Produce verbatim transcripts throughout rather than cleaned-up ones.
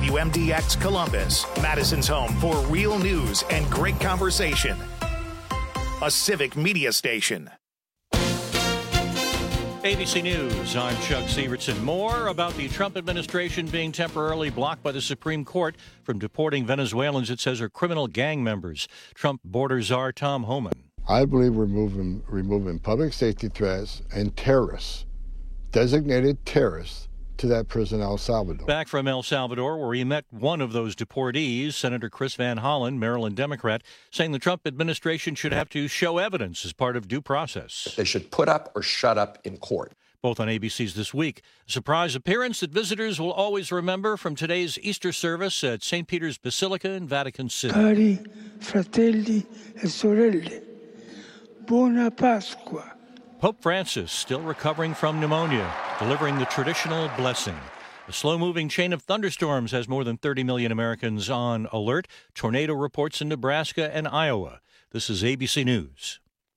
W M D X Columbus, Madison's home for real news and great conversation. A civic media station. A B C News, I'm Chuck Severson. More about the Trump administration being temporarily blocked by the Supreme Court from deporting Venezuelans it says are criminal gang members. Trump border czar Tom Homan. I believe removing, removing public safety threats and terrorists, designated terrorists, to that prison in El Salvador. Back from El Salvador, where he met one of those deportees, Senator Chris Van Hollen, Maryland Democrat, saying the Trump administration should have to show evidence as part of due process. They should put up or shut up in court. Both on A B C's This Week. A surprise appearance that visitors will always remember from today's Easter service at Saint Peter's Basilica in Vatican City. Cari fratelli e sorelle, buona Pasqua. Pope Francis still recovering from pneumonia, delivering the traditional blessing. A slow-moving chain of thunderstorms has more than thirty million Americans on alert. Tornado reports in Nebraska and Iowa. This is A B C News.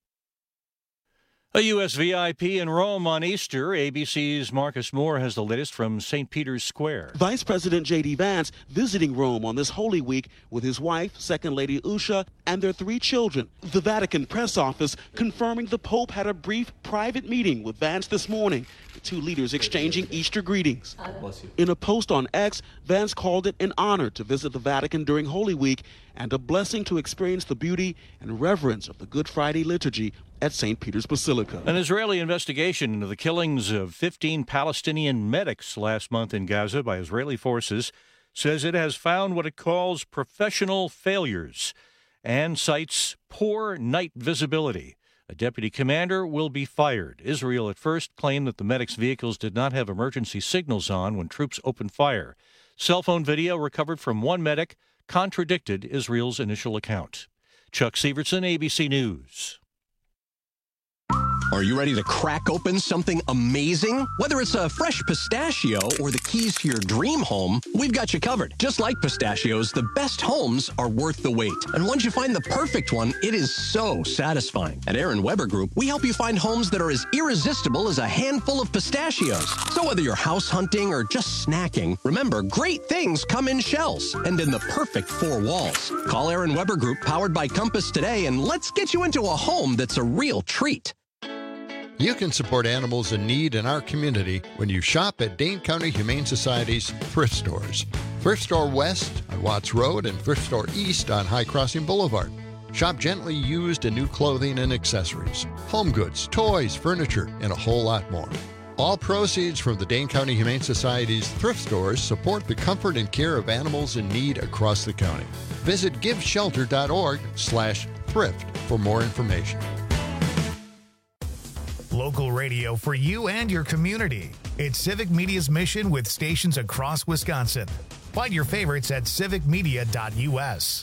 A U S V I P in Rome on Easter. A B C's Marcus Moore has the latest from Saint Peter's Square. Vice President J D. Vance visiting Rome on this Holy Week with his wife, Second Lady Usha, and their three children. The Vatican press office confirming the Pope had a brief private meeting with Vance this morning. The two leaders exchanging Easter greetings. In a post on X, Vance called it an honor to visit the Vatican during Holy Week and a blessing to experience the beauty and reverence of the Good Friday liturgy at Saint Peter's Basilica. An Israeli investigation into the killings of fifteen Palestinian medics last month in Gaza by Israeli forces says it has found what it calls professional failures and cites poor night visibility. A deputy commander will be fired. Israel at first claimed that the medics' vehicles did not have emergency signals on when troops opened fire. Cell phone video recovered from one medic contradicted Israel's initial account. Chuck Severson, A B C News. Are you ready to crack open something amazing? Whether it's a fresh pistachio or the keys to your dream home, we've got you covered. Just like pistachios, the best homes are worth the wait. And once you find the perfect one, it is so satisfying. At Aaron Weber Group, we help you find homes that are as irresistible as a handful of pistachios. So whether you're house hunting or just snacking, remember, great things come in shells and in the perfect four walls. Call Aaron Weber Group, powered by Compass, today, and let's get you into a home that's a real treat. You can support animals in need in our community when you shop at Dane County Humane Society's thrift stores. Thrift Store West on Watts Road and Thrift Store East on High Crossing Boulevard. Shop gently used and new clothing and accessories, home goods, toys, furniture, and a whole lot more. All proceeds from the Dane County Humane Society's thrift stores support the comfort and care of animals in need across the county. Visit giveshelter.org slash thrift for more information. Local radio for you and your community. It's Civic Media's mission with stations across Wisconsin. Find your favorites at civic media dot u s.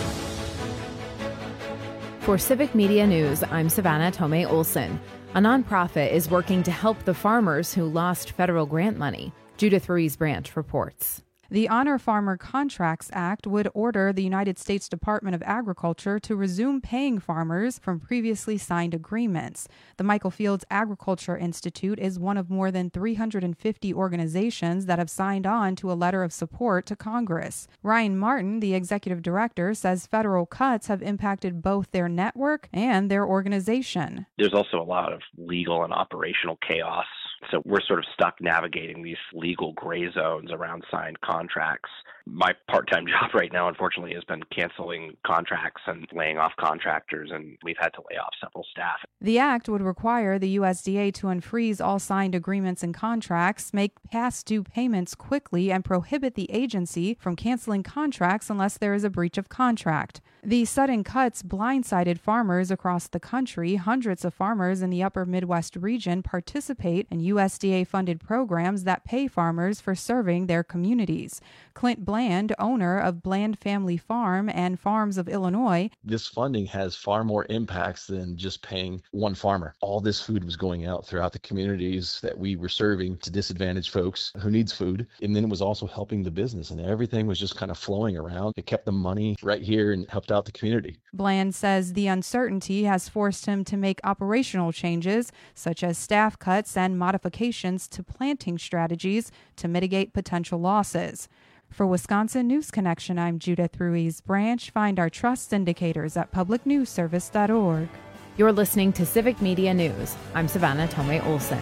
For Civic Media News, I'm Savannah Tomei Olson. A nonprofit is working to help the farmers who lost federal grant money. Judith Ruiz Branch reports. The Honor Farmer Contracts Act would order the United States Department of Agriculture to resume paying farmers from previously signed agreements. The Michael Fields Agriculture Institute is one of more than three hundred fifty organizations that have signed on to a letter of support to Congress. Ryan Martin, the executive director, says federal cuts have impacted both their network and their organization. There's also a lot of legal and operational chaos. So we're sort of stuck navigating these legal gray zones around signed contracts. My part-time job right now, unfortunately, has been canceling contracts and laying off contractors, and we've had to lay off several staff. The act would require the U S D A to unfreeze all signed agreements and contracts, make past due payments quickly, and prohibit the agency from canceling contracts unless there is a breach of contract. The sudden cuts blindsided farmers across the country. Hundreds of farmers in the upper Midwest region participate in U S D A-funded programs that pay farmers for serving their communities. Clint Bland, owner of Bland Family Farm and Farms of Illinois. This funding has far more impacts than just paying one farmer. All this food was going out throughout the communities that we were serving to disadvantaged folks who needs food. And then it was also helping the business, and everything was just kind of flowing around. It kept the money right here and helped out the community. Bland says the uncertainty has forced him to make operational changes, such as staff cuts and modifications to planting strategies to mitigate potential losses. For Wisconsin News Connection, I'm Judith Ruiz Branch. Find our trust indicators at public news service dot org. You're listening to Civic Media News. I'm Savannah Tomei Olson.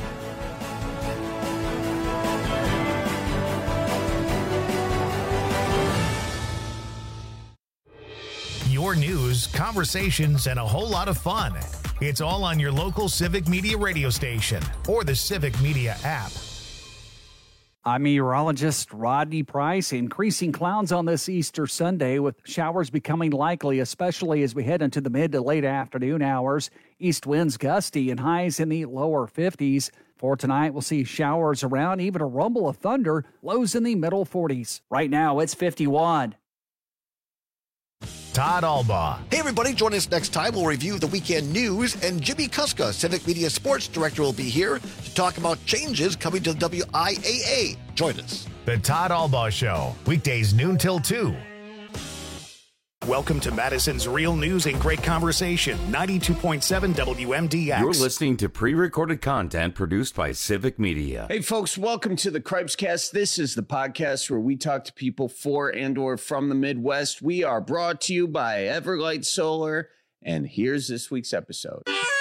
Your news, conversations, and a whole lot of fun. It's all on your local Civic Media radio station or the Civic Media app. I'm meteorologist Rodney Price. Increasing clouds on this Easter Sunday with showers becoming likely, especially as we head into the mid to late afternoon hours. East winds gusty and highs in the lower fifties. For tonight, we'll see showers around, even a rumble of thunder, lows in the middle forties. Right now, it's fifty-one. Todd Albaugh. Hey, everybody. Join us next time. We'll review the weekend news, and Jimmy Kuska, Civic Media Sports Director, will be here to talk about changes coming to W I A A. Join us. The Todd Albaugh Show, weekdays noon till two. Welcome to Madison's Real News and Great Conversation, ninety-two point seven W M D X. You're listening to pre-recorded content produced by Civic Media. Hey, folks, welcome to the Cripescast. This is the podcast where we talk to people for and or from the Midwest. We are brought to you by Everlight Solar, and here's this week's episode.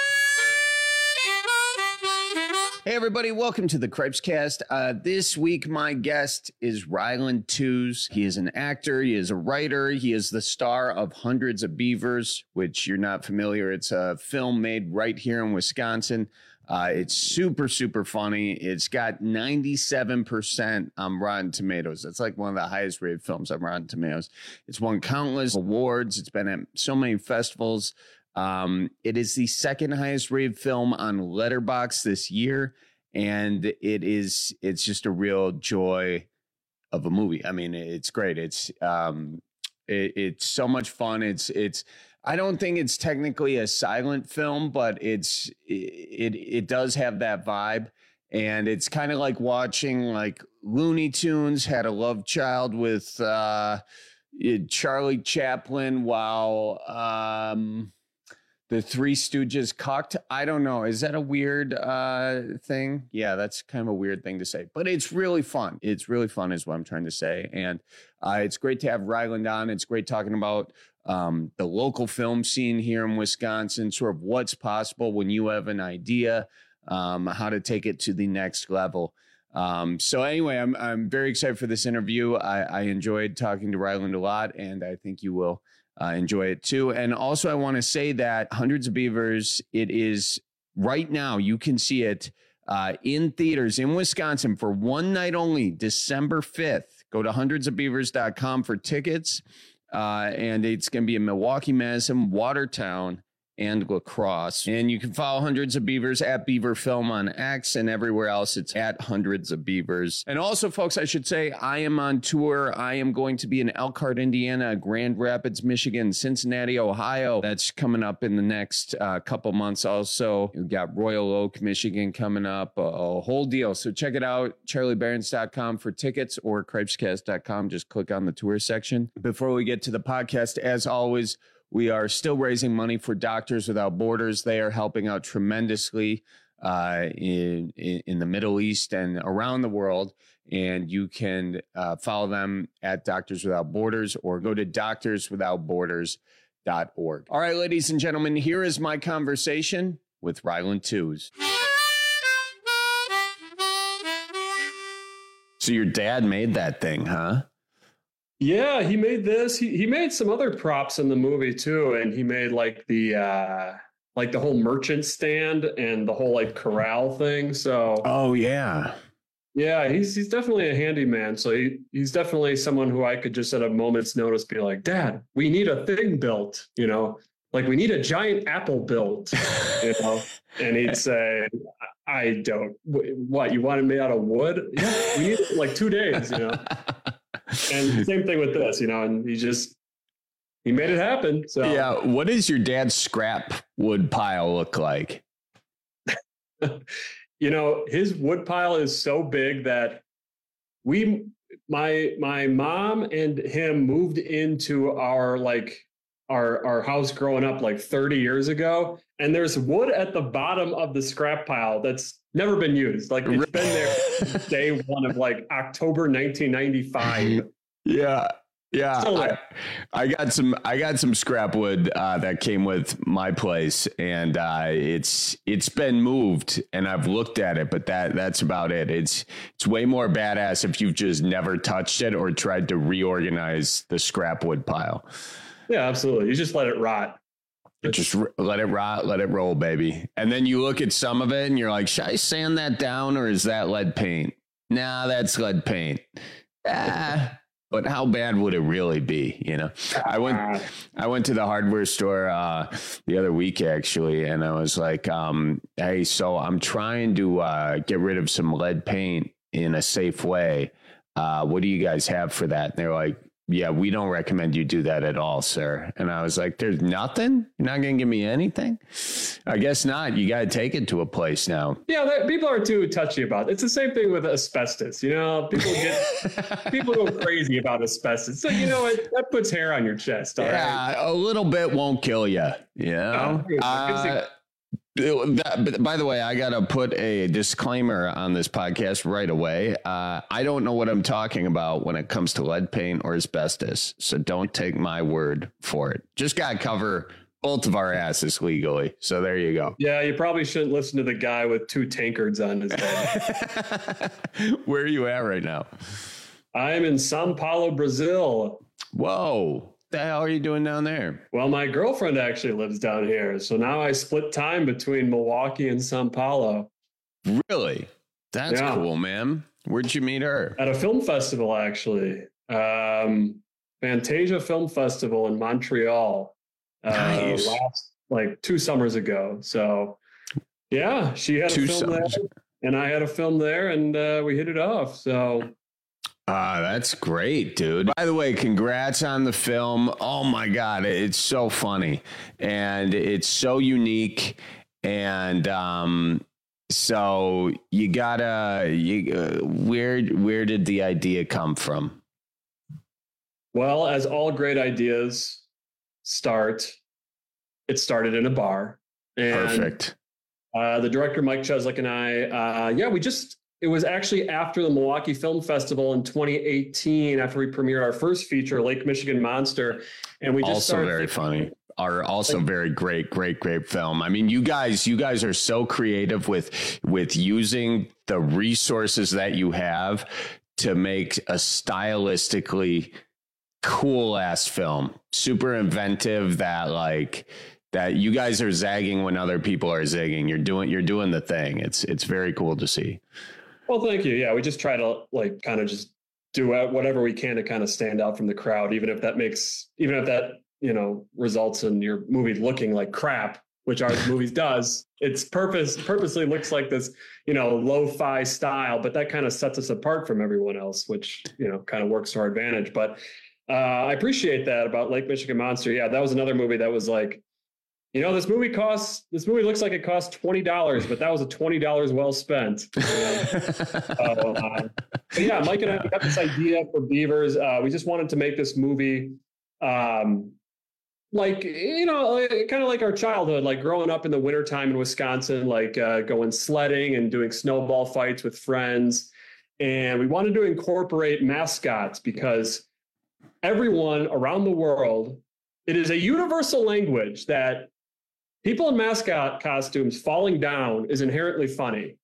Hey, everybody, welcome to the Cripescast. Uh, this week, my guest is Ryland Tews. He is an actor. He is a writer. He is the star of Hundreds of Beavers, which you're not familiar. It's a film made right here in Wisconsin. Uh, it's super, super funny. It's got ninety-seven percent on Rotten Tomatoes. That's like one of the highest rated films on Rotten Tomatoes. It's won countless awards. It's been at so many festivals. Um, it is the second highest rated film on Letterboxd this year, and it is it's just a real joy of a movie. I mean, it's great. It's um, it, it's so much fun. It's it's. I don't think it's technically a silent film, but it's it it does have that vibe, and it's kind of like watching like Looney Tunes had a love child with uh, Charlie Chaplin while. Um, The Three Stooges cocked. I don't know. Is that a weird uh, thing? Yeah, that's kind of a weird thing to say. But it's really fun. It's really fun is what I'm trying to say. And uh, it's great to have Ryland on. It's great talking about um, the local film scene here in Wisconsin, sort of what's possible when you have an idea, um, how to take it to the next level. Um, so anyway, I'm I'm very excited for this interview. I, I enjoyed talking to Ryland a lot, and I think you will. Uh, enjoy it too. And also I want to say that Hundreds of Beavers, it is right now, you can see it uh, in theaters in Wisconsin for one night only, December fifth. Go to hundreds of beavers dot com for tickets. Uh, and it's going to be in Milwaukee, Madison, Watertown, and La Crosse. And you can follow Hundreds of Beavers at Beaver Film on X, and everywhere else it's at Hundreds of Beavers. And also, folks, I should say I am on tour. I am going to be in Elkhart, Indiana, Grand Rapids, Michigan, Cincinnati, Ohio. That's coming up in the next uh, couple months. Also, we've got Royal Oak, Michigan coming up, a, a whole deal. So check it out, charlie barons dot com for tickets or cripescast dot com. Just click on the tour section. Before we get to the podcast, as always, we are still raising money for Doctors Without Borders. They are helping out tremendously uh, in, in, in the Middle East and around the world. And you can uh, follow them at Doctors Without Borders or go to doctors without borders dot org. All right, ladies and gentlemen, here is my conversation with Ryland Tews. So your dad made that thing, huh? Yeah, he made this. He he made some other props in the movie too, and he made like the uh, like the whole merchant stand and the whole like corral thing. So oh yeah, yeah, he's he's definitely a handyman. So he he's definitely someone who I could just at a moment's notice be like, Dad, we need a thing built. You know, like we need a giant apple built. You know, and he'd say, I don't. What, you want it made out of wood? Yeah, we need it in like two days. You know. And same thing with this, you know, and he just, he made it happen. So yeah. What does your dad's scrap wood pile look like? You know, his wood pile is so big that we, my, my mom and him moved into our, like our, our house growing up like thirty years ago. And there's wood at the bottom of the scrap pile that's never been used. Like it's been there since day one of like October nineteen ninety-five. Yeah. Yeah, Still I, there. I got some. I got some scrap wood uh, that came with my place, and uh, it's it's been moved, and I've looked at it, but that that's about it. It's it's way more badass if you've just never touched it or tried to reorganize the scrap wood pile. Yeah, absolutely. You just let it rot. Just r- let it rot, let it roll, baby. And then you look at some of it, and you're like, should I sand that down, or is that lead paint? Nah, that's lead paint. Ah. But how bad would it really be? You know, I went, I went to the hardware store uh, the other week actually, and I was like, um, "Hey, so I'm trying to uh, get rid of some lead paint in a safe way. Uh, what do you guys have for that?" And they're like, "Yeah, we don't recommend you do that at all, sir." And I was like, "There's nothing? You're not going to give me anything?" I guess not. You got to take it to a place now. Yeah, that, people are too touchy about it. It's the same thing with asbestos. You know, people get people go crazy about asbestos. So you know what? That puts hair on your chest. All yeah, right? a little bit won't kill you. You know. Uh, Uh, That, but by the way, I got to put a disclaimer on this podcast right away. Uh, I don't know what I'm talking about when it comes to lead paint or asbestos. So don't take my word for it. Just got to cover both of our asses legally. So there you go. Yeah, you probably shouldn't listen to the guy with two tankards on his head. Where are you at right now? I'm in Sao Paulo, Brazil. Whoa. The hell are you doing down there? Well, my girlfriend actually lives down here. So now I split time between Milwaukee and Sao Paulo. Really? That's Yeah. cool, man. Where'd you meet her? At a film festival, actually. Um, Fantasia Film Festival in Montreal. Uh, Nice. last, like two summers ago. So, yeah, she had Two a film summers. there, and I had a film there, and uh, we hit it off. So, Ah, that's great, dude. By the way, congrats on the film. Oh my God, it's so funny and it's so unique. And um, so you gotta, you, uh, where where did the idea come from? well, as all great ideas start, it started in a bar. And, Perfect. Uh, the director, Mike Cheslick, and I, uh, yeah, we just, it was actually after the Milwaukee Film Festival in twenty eighteen, after we premiered our first feature, Lake Michigan Monster. And we just Also started very thinking- funny. Are also very great, great, great film. I mean, you guys, you guys are so creative with with using the resources that you have to make a stylistically cool ass film. Super inventive. That like that you guys are zagging when other people are zigging. You're doing you're doing the thing. It's it's very cool to see. Well, thank you. Yeah, we just try to like kind of just do whatever we can to kind of stand out from the crowd, even if that makes, even if that, you know, results in your movie looking like crap, which our movies does. It's purpose purposely looks like this, you know, lo-fi style, but that kind of sets us apart from everyone else, which, you know, kind of works to our advantage. But uh, I appreciate that about Lake Michigan Monster. Yeah, that was another movie that was like, you know, this movie costs, this movie looks like it cost twenty dollars, but that was a twenty dollars well spent. You know? so, uh, but yeah, Mike and I got this idea for Beavers. Uh, we just wanted to make this movie um, like, you know, kind of like our childhood, like growing up in the wintertime in Wisconsin, like uh, going sledding and doing snowball fights with friends. And we wanted to incorporate mascots because everyone around the world, it is a universal language that people in mascot costumes falling down is inherently funny.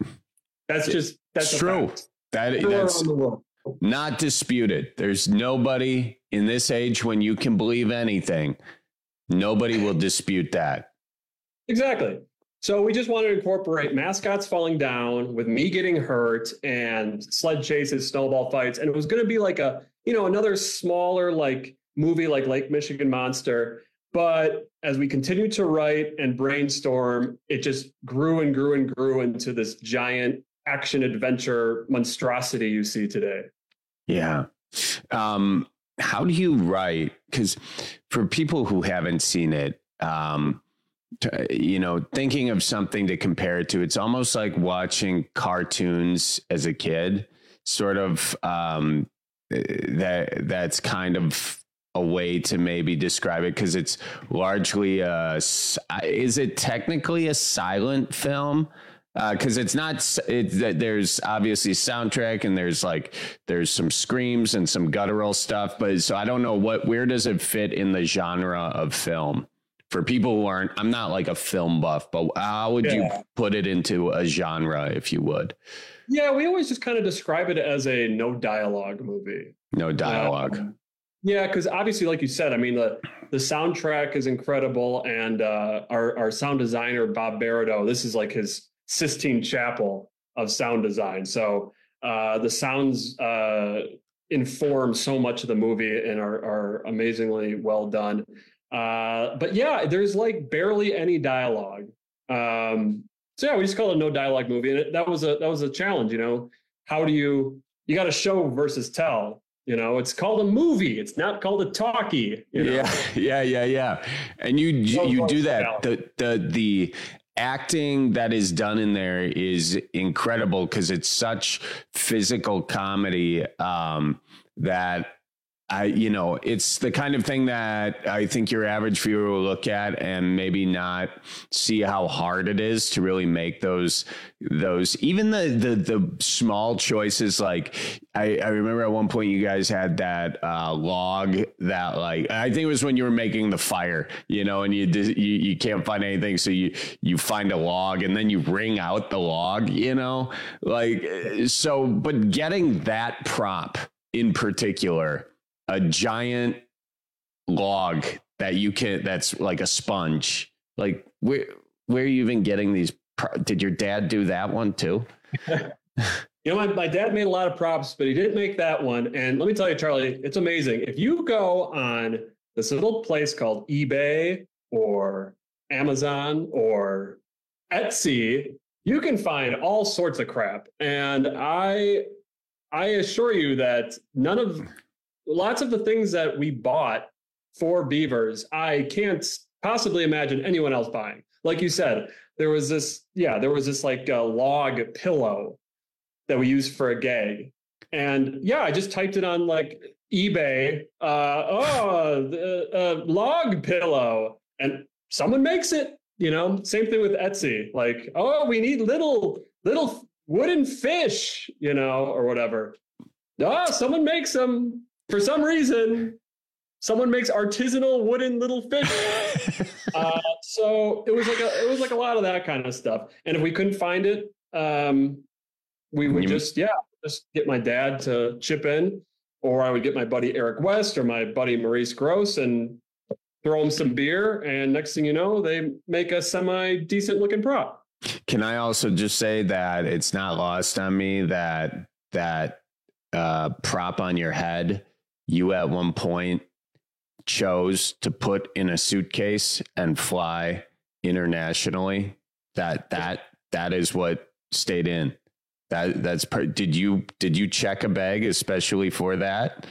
That's just, that's It's true. Fact. That Everywhere that's around the world. not disputed. There's nobody in this age when you can believe anything. Nobody will dispute that. Exactly. So we just wanted to incorporate mascots falling down with me getting hurt and sled chases, snowball fights. And it was going to be like a, you know, another smaller like movie like Lake Michigan Monster. But as we continued to write and brainstorm, it just grew and grew and grew into this giant action adventure monstrosity you see today. Yeah. Um, how do you write? Because for people who haven't seen it, um, to, you know, thinking of something to compare it to, it's almost like watching cartoons as a kid, sort of. Um, that that's kind of a way to maybe describe it, because it's largely a, is it technically a silent film? Because uh, it's not, it, there's obviously soundtrack and there's like, there's some screams and some guttural stuff. But so I don't know what, where does it fit in the genre of film? For people who aren't, I'm not like a film buff, but how would yeah. you put it into a genre, if you would? Yeah, we always just kind of describe it as a no dialogue movie. No dialogue. Um, yeah, because obviously, like you said, I mean, the the soundtrack is incredible. And uh, our, our sound designer, Bob Barado, this is like his Sistine Chapel of sound design. So uh, the sounds uh, inform so much of the movie and are, are amazingly well done. Uh, but yeah, there's like barely any dialogue. Um, so yeah, we just call it a no dialogue movie. And it, that was a, that was a challenge, you know, how do you, you got to show versus tell, you know, it's called a movie. It's not called a talkie. You know? Yeah. Yeah. Yeah. Yeah. And you, you, you do that. The, the, the acting that is done in there is incredible because it's such physical comedy, um, that, I, you know, it's the kind of thing that I think your average viewer will look at and maybe not see how hard it is to really make those, those, even the, the, the small choices. Like I, I remember at one point you guys had that uh, log that like, I think it was when you were making the fire, you know, and you, you, you can't find anything. So you, you find a log and then you wring out the log, you know, like, so, but getting that prop in particular, a giant log that you can, that's like a sponge. Like where, where are you even getting these? Pro- Did your dad do that one too? You know, my, my dad made a lot of props, but he didn't make that one. And let me tell you, Charlie, it's amazing. If you go on this little place called eBay or Amazon or Etsy, you can find all sorts of crap. And I, I assure you that none of, lots of the things that we bought for beavers, I can't possibly imagine anyone else buying. Like you said, there was this, yeah, there was this like a log pillow that we used for a gag. And yeah, I just typed it on like eBay, uh, oh, the, uh, log pillow, and someone makes it, you know, same thing with Etsy. Like, oh, we need little, little wooden fish, you know, or whatever. Oh, someone makes them. For some reason, someone makes artisanal wooden little fish. uh, so it was like a, it was like a lot of that kind of stuff. And if we couldn't find it, um, we would just, yeah, just get my dad to chip in, or I would get my buddy Eric West or my buddy Maurice Gross and throw them some beer. And next thing you know, they make a semi decent looking prop. Can I also just say that it's not lost on me that that uh, prop on your head, you at one point chose to put in a suitcase and fly internationally. That that that is what stayed in. That that's per, did you did you check a bag especially for that?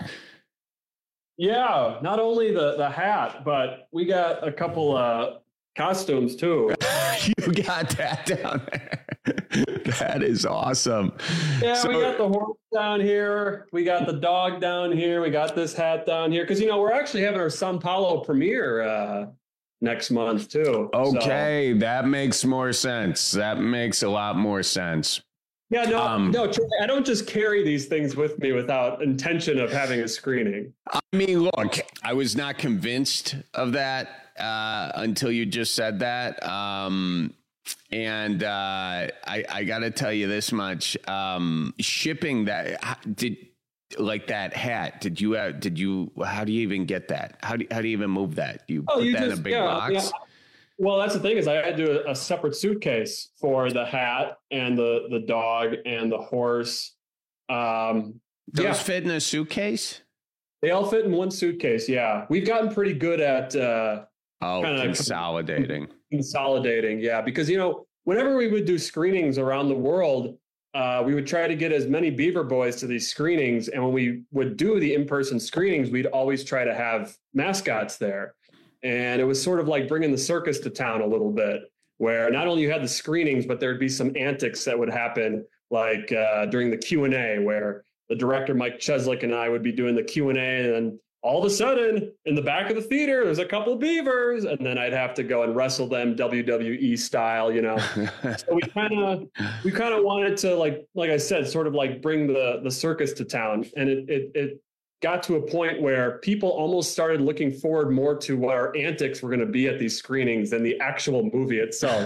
Yeah, not only the the hat, but we got a couple uh costumes too. You got that down there. That is awesome. Yeah, so, we got the horse down here. We got the dog down here. We got this hat down here. Because, you know, we're actually having our Sao Paulo premiere uh, next month, too. Okay, so. That makes more sense. That makes a lot more sense. Yeah, no, um, no, I don't just carry these things with me without intention of having a screening. I mean, look, I was not convinced of that uh, until you just said that. Um And uh, I, I got to tell you this much: um, shipping that did like that hat. Did you uh, did you? How do you even get that? How do how do you even move that? Do you oh, put you that just, in a big yeah, box? Yeah. Well, that's the thing is I had to do a, a separate suitcase for the hat and the the dog and the horse. Um, Those yeah. fit in a suitcase? They all fit in one suitcase. Yeah, we've gotten pretty good at uh, oh consolidating. Consolidating, yeah, because you know whenever we would do screenings around the world, uh, we would try to get as many Beaver Boys to these screenings, and when we would do the in-person screenings, we'd always try to have mascots there, and it was sort of like bringing the circus to town a little bit, where not only you had the screenings, but there'd be some antics that would happen, like uh, during the Q and A, where the director Mike Cheslick and I would be doing the Q and A, and then all of a sudden, in the back of the theater, there's a couple beavers, and then I'd have to go and wrestle them W W E style, you know. So we kind of we kind of wanted to, like like I said, sort of like bring the the circus to town, and it it it got to a point where people almost started looking forward more to what our antics were going to be at these screenings than the actual movie itself.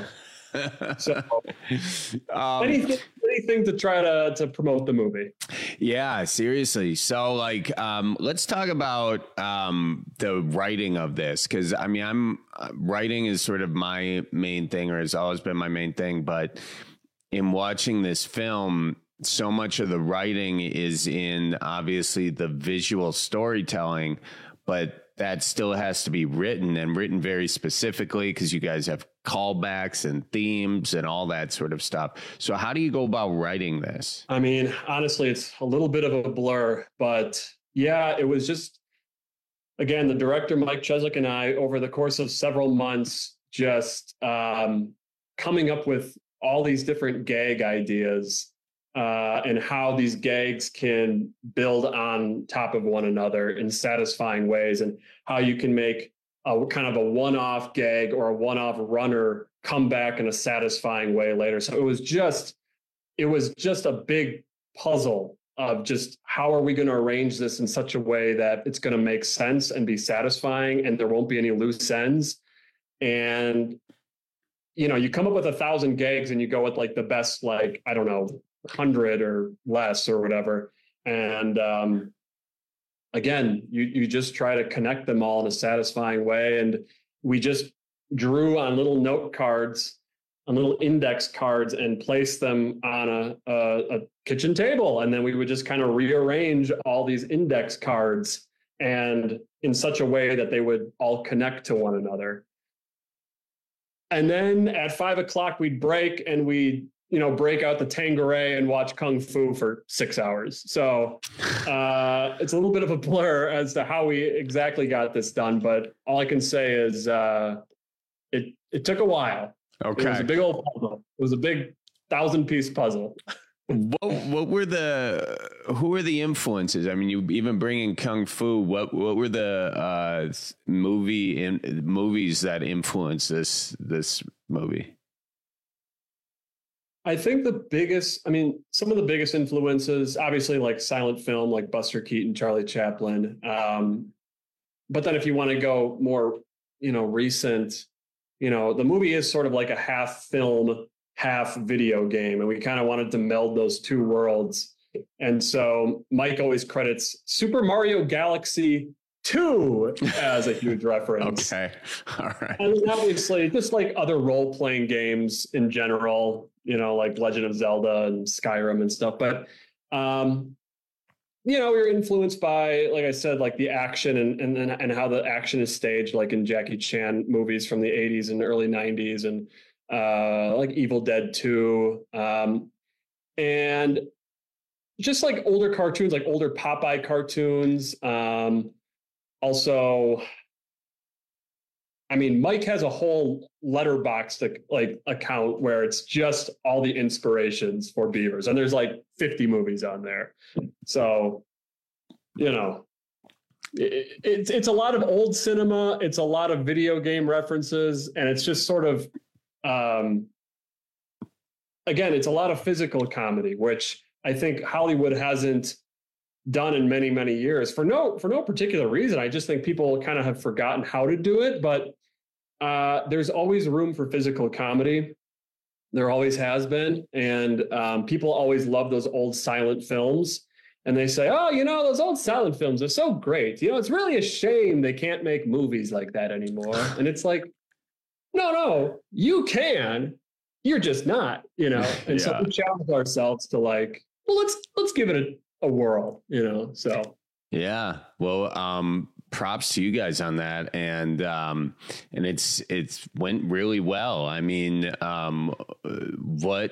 So um, anything, anything to try to to promote the movie. Yeah, seriously. So like, um, let's talk about um, the writing of this, because I mean, I'm uh, writing is sort of my main thing, or has always been my main thing. But in watching this film, so much of the writing is in obviously the visual storytelling, but that still has to be written, and written very specifically, because you guys have callbacks and themes and all that sort of stuff. So how do you go about writing this? I mean, honestly, it's a little bit of a blur, but yeah, it was just, again, the director, Mike Cheswick, and I, over the course of several months, just um, coming up with all these different gag ideas uh, and how these gags can build on top of one another in satisfying ways, and how you can make a kind of a one-off gag or a one-off runner come back in a satisfying way later. So it was just, it was just a big puzzle of just how are we going to arrange this in such a way that it's going to make sense and be satisfying, and there won't be any loose ends. And, you know, you come up with a thousand gags and you go with like the best, like, I don't know, hundred or less or whatever. And, um, again, you you just try to connect them all in a satisfying way. And we just drew on little note cards, on little index cards, and placed them on a, a, a kitchen table. And then we would just kind of rearrange all these index cards, and in such a way that they would all connect to one another. And then at five o'clock, we'd break, and we'd you know, break out the Tanqueray and watch Kung Fu for six hours. So uh, it's a little bit of a blur as to how we exactly got this done. But all I can say is uh, it it took a while. Okay. It was a big old puzzle. It was a big thousand piece puzzle. What what were the who were the influences? I mean, you even bringing Kung Fu. What what were the uh, movie in movies that influenced this this movie? I think the biggest, I mean, some of the biggest influences, obviously, like silent film, like Buster Keaton, Charlie Chaplin. Um, but then if you want to go more, you know, recent, you know, the movie is sort of like a half film, half video game. And we kind of wanted to meld those two worlds. And so Mike always credits Super Mario Galaxy two as a huge reference. Okay. All right. And obviously, just like other role-playing games in general, you know, like Legend of Zelda and Skyrim and stuff. But, um, you know, we were influenced by, like I said, like the action and, and, and how the action is staged, like in Jackie Chan movies from the eighties and early nineties, and uh, like Evil Dead two. Um, and just like older cartoons, like older Popeye cartoons. Um, Also, I mean, Mike has a whole Letterboxd like account where it's just all the inspirations for beavers, and there's like fifty movies on there. So, you know, it, it's it's a lot of old cinema, it's a lot of video game references, and it's just sort of, um, again, it's a lot of physical comedy, which I think Hollywood hasn't done in many, many years for no for no particular reason. I just think people kind of have forgotten how to do it, but uh, there's always room for physical comedy. There always has been. And um, people always love those old silent films. And they say, oh, you know, those old silent films are so great. You know, it's really a shame they can't make movies like that anymore. And it's like, no, no, you can. You're just not, you know. And yeah. So we challenge ourselves to like, well, let's let's give it a a whirl, you know. So yeah, well, um props to you guys on that. And um and it's it's went really well. I mean, um what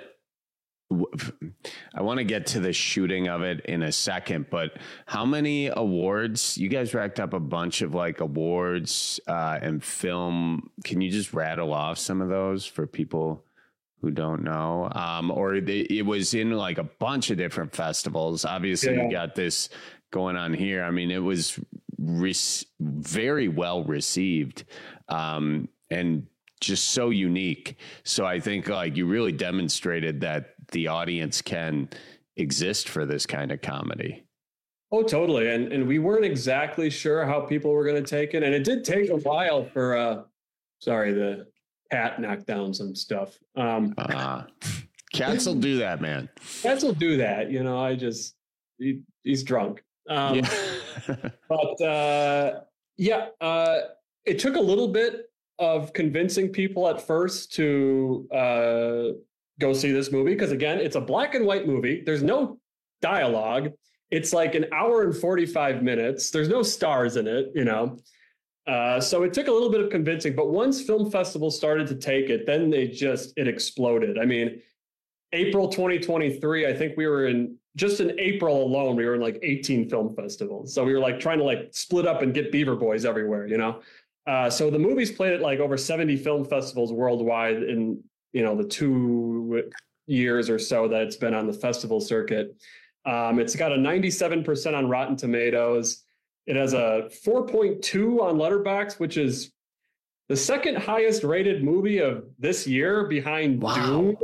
I want to get to the shooting of it in a second, but how many awards? You guys racked up a bunch of like awards uh and film. Can you just rattle off some of those for people who don't know? Um, or they, it was in like a bunch of different festivals. Obviously, yeah. We got this going on here. I mean, it was re- very well received, um, and just so unique. So I think like you really demonstrated that the audience can exist for this kind of comedy. Oh, totally. And and we weren't exactly sure how people were going to take it. And it did take a while for, uh, sorry, the cat knocked down some stuff. Um, uh, cats will do that, man. Cats will do that. You know, I just, he, he's drunk. Um, yeah. but uh, yeah, uh, it took a little bit of convincing people at first to uh, go see this movie. Because again, it's a black and white movie. There's no dialogue. It's like an hour and forty-five minutes. There's no stars in it, you know. Uh, so it took a little bit of convincing, but once film festivals started to take it, then they just, it exploded. I mean, April twenty twenty-three, I think we were in, just in April alone, we were in like eighteen film festivals. So we were like trying to like split up and get Beaver Boys everywhere, you know. Uh, so the movie's played at like over seventy film festivals worldwide in, you know, the two years or so that it's been on the festival circuit. Um, it's got a ninety-seven percent on Rotten Tomatoes. It has a four point two on Letterboxd, which is the second highest rated movie of this year behind wow. Doom.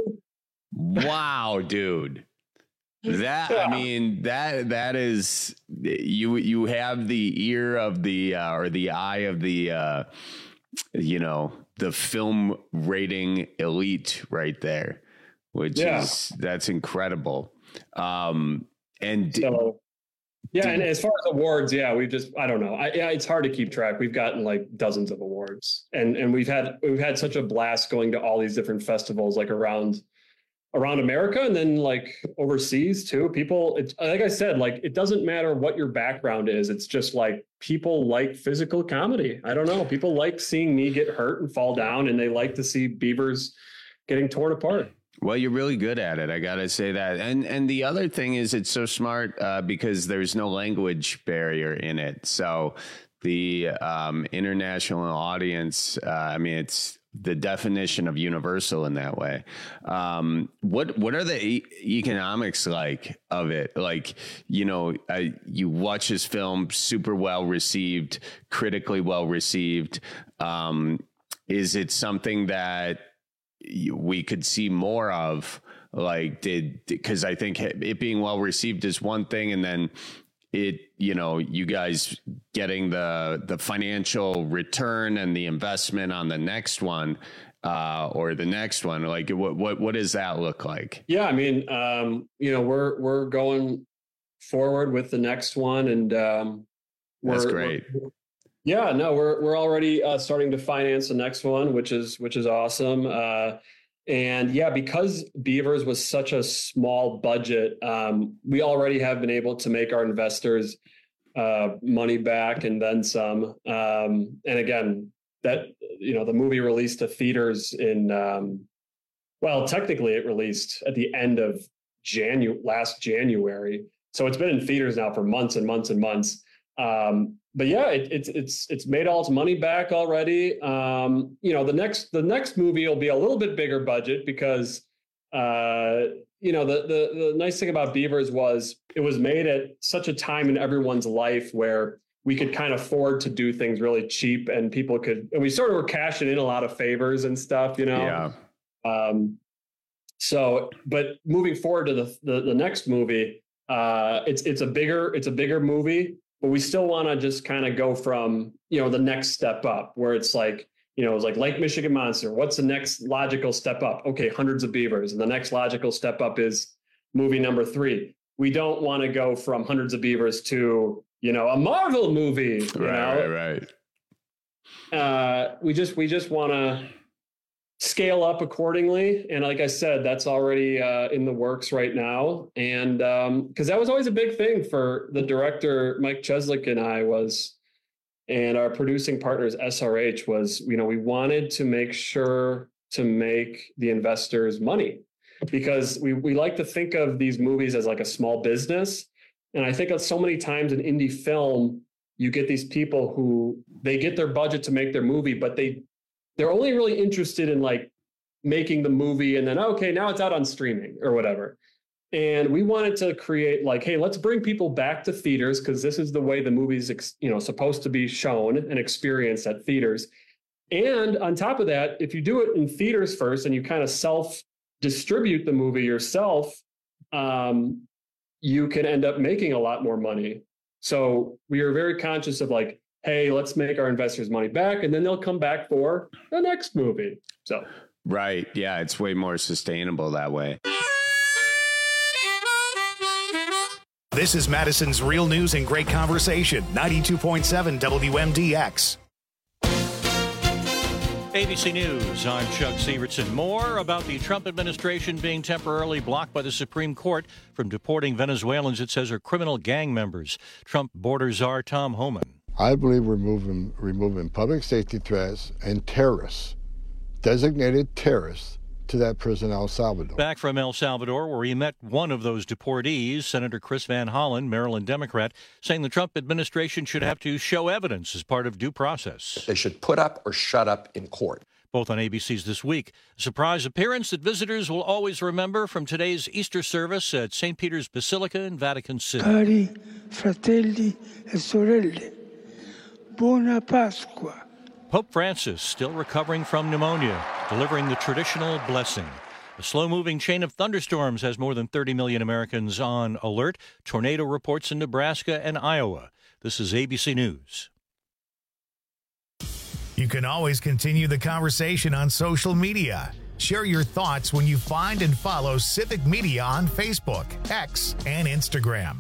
Wow, dude. That, yeah. I mean, that, that is, you, you have the ear of the, uh, or the eye of the, uh, you know, the film rating elite right there, which yeah. is, that's incredible. Um, and so, yeah, and as far as awards, yeah, we just, I don't know. I, yeah, it's hard to keep track. We've gotten like dozens of awards, and and we've had we've had such a blast going to all these different festivals, like around around America, and then like overseas too. People, it's like I said, like it doesn't matter what your background is. It's just like people like physical comedy. I don't know. People like seeing me get hurt and fall down, and they like to see beavers getting torn apart. Well, you're really good at it. I got to say that. And and the other thing is it's so smart uh, because there's no language barrier in it. So the um, international audience, uh, I mean, it's the definition of universal in that way. Um, what what are the e- economics like of it? Like, you know, I, you watch this film, super well received, critically well received. Um, is it something that we could see more of? Like, did, because I think it being well received is one thing, and then it, you know, you guys getting the the financial return and the investment on the next one, uh, or the next one, like what what what does that look like? Yeah, I mean, um, you know, we're we're going forward with the next one, and um, we're, that's great. We're, Yeah, no, we're we're already uh, starting to finance the next one, which is which is awesome. Uh, and yeah, because Beavers was such a small budget, um, we already have been able to make our investors uh, money back and then some. Um, and again, that, you know, the movie released to theaters in, um, well, technically it released at the end of Janu- last January. So it's been in theaters now for months and months and months. Um, but yeah, it, it's it's it's made all its money back already. Um, you know, the next the next movie will be a little bit bigger budget because uh, you know the, the the nice thing about Beavers was it was made at such a time in everyone's life where we could kind of afford to do things really cheap, and people could, and we sort of were cashing in a lot of favors and stuff, you know. Yeah. Um, so, but moving forward to the the, the next movie, uh, it's it's a bigger it's a bigger movie. But we still want to just kind of go from, you know, the next step up where it's like, you know, it's like Lake Michigan Monster. What's the next logical step up? Okay, Hundreds of Beavers. And the next logical step up is movie number three. We don't want to go from Hundreds of Beavers to, you know, a Marvel movie. You right, know? right, right. Uh, we just we just want to scale up accordingly. And like I said, that's already uh, in the works right now. And because um, that was always a big thing for the director, Mike Cheslick, and I was, and our producing partners, S R H, was, you know, we wanted to make sure to make the investors money, because we, we like to think of these movies as like a small business. And I think that so many times in indie film, you get these people who they get their budget to make their movie, but they they're only really interested in like making the movie and then, okay, now it's out on streaming or whatever. And we wanted to create like, hey, let's bring people back to theaters because this is the way the movie's, you know, supposed to be shown and experienced at theaters. And on top of that, if you do it in theaters first and you kind of self-distribute the movie yourself, um, you can end up making a lot more money. So we are very conscious of like, hey, let's make our investors money back, and then they'll come back for the next movie. So right. Yeah, it's way more sustainable that way. This is Madison's Real News and Great Conversation, ninety-two point seven W M D X. A B C News, I'm Chuck Sievertson. More about the Trump administration being temporarily blocked by the Supreme Court from deporting Venezuelans it says are criminal gang members. Trump border czar Tom Homan. I believe removing, removing public safety threats and terrorists, designated terrorists, to that prison, El Salvador. Back from El Salvador, where he met one of those deportees, Senator Chris Van Hollen, Maryland Democrat, saying the Trump administration should have to show evidence as part of due process. They should put up or shut up in court. Both on A B C's This Week. A surprise appearance that visitors will always remember from today's Easter service at Saint Peter's Basilica in Vatican City. Cari fratelli e sorelle, buona Pasqua. Pope Francis still recovering from pneumonia, delivering the traditional blessing. A slow-moving chain of thunderstorms has more than thirty million Americans on alert. Tornado reports in Nebraska and Iowa. This is A B C News. You can always continue the conversation on social media. Share your thoughts when you find and follow Civic Media on Facebook, X, and Instagram.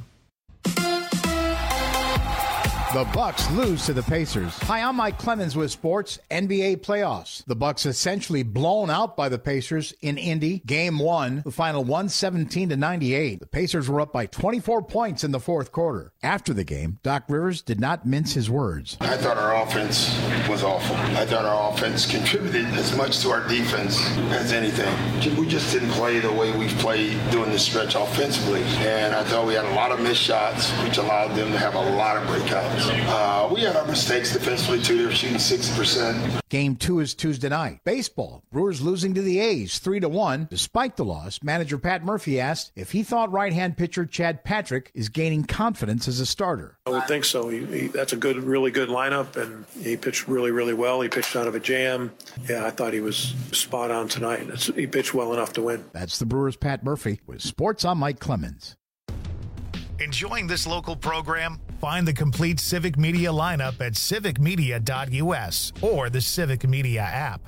The Bucks lose to the Pacers. Hi, I'm Mike Clemens with Sports N B A Playoffs. The Bucks essentially blown out by the Pacers in Indy. Game one, the final one seventeen to ninety-eight. The Pacers were up by twenty-four points in the fourth quarter. After the game, Doc Rivers did not mince his words. I thought our offense was awful. I thought our offense contributed as much to our defense as anything. We just didn't play the way we've played during this stretch offensively. And I thought we had a lot of missed shots, which allowed them to have a lot of breakouts. Uh, we had our mistakes defensively, too. They were shooting sixty percent. Game two is Tuesday night. Baseball. Brewers losing to the A's three to one. Despite the loss, manager Pat Murphy asked if he thought right-hand pitcher Chad Patrick is gaining confidence as a starter. I would think so. He, he, that's a good, really good lineup, and he pitched really, really well. He pitched out of a jam. Yeah, I thought he was spot on tonight. It's, he pitched well enough to win. That's the Brewers' Pat Murphy. With Sports, I'm Mike Clemens. Enjoying this local program? Find the complete Civic Media lineup at civic media dot U S or the Civic Media app.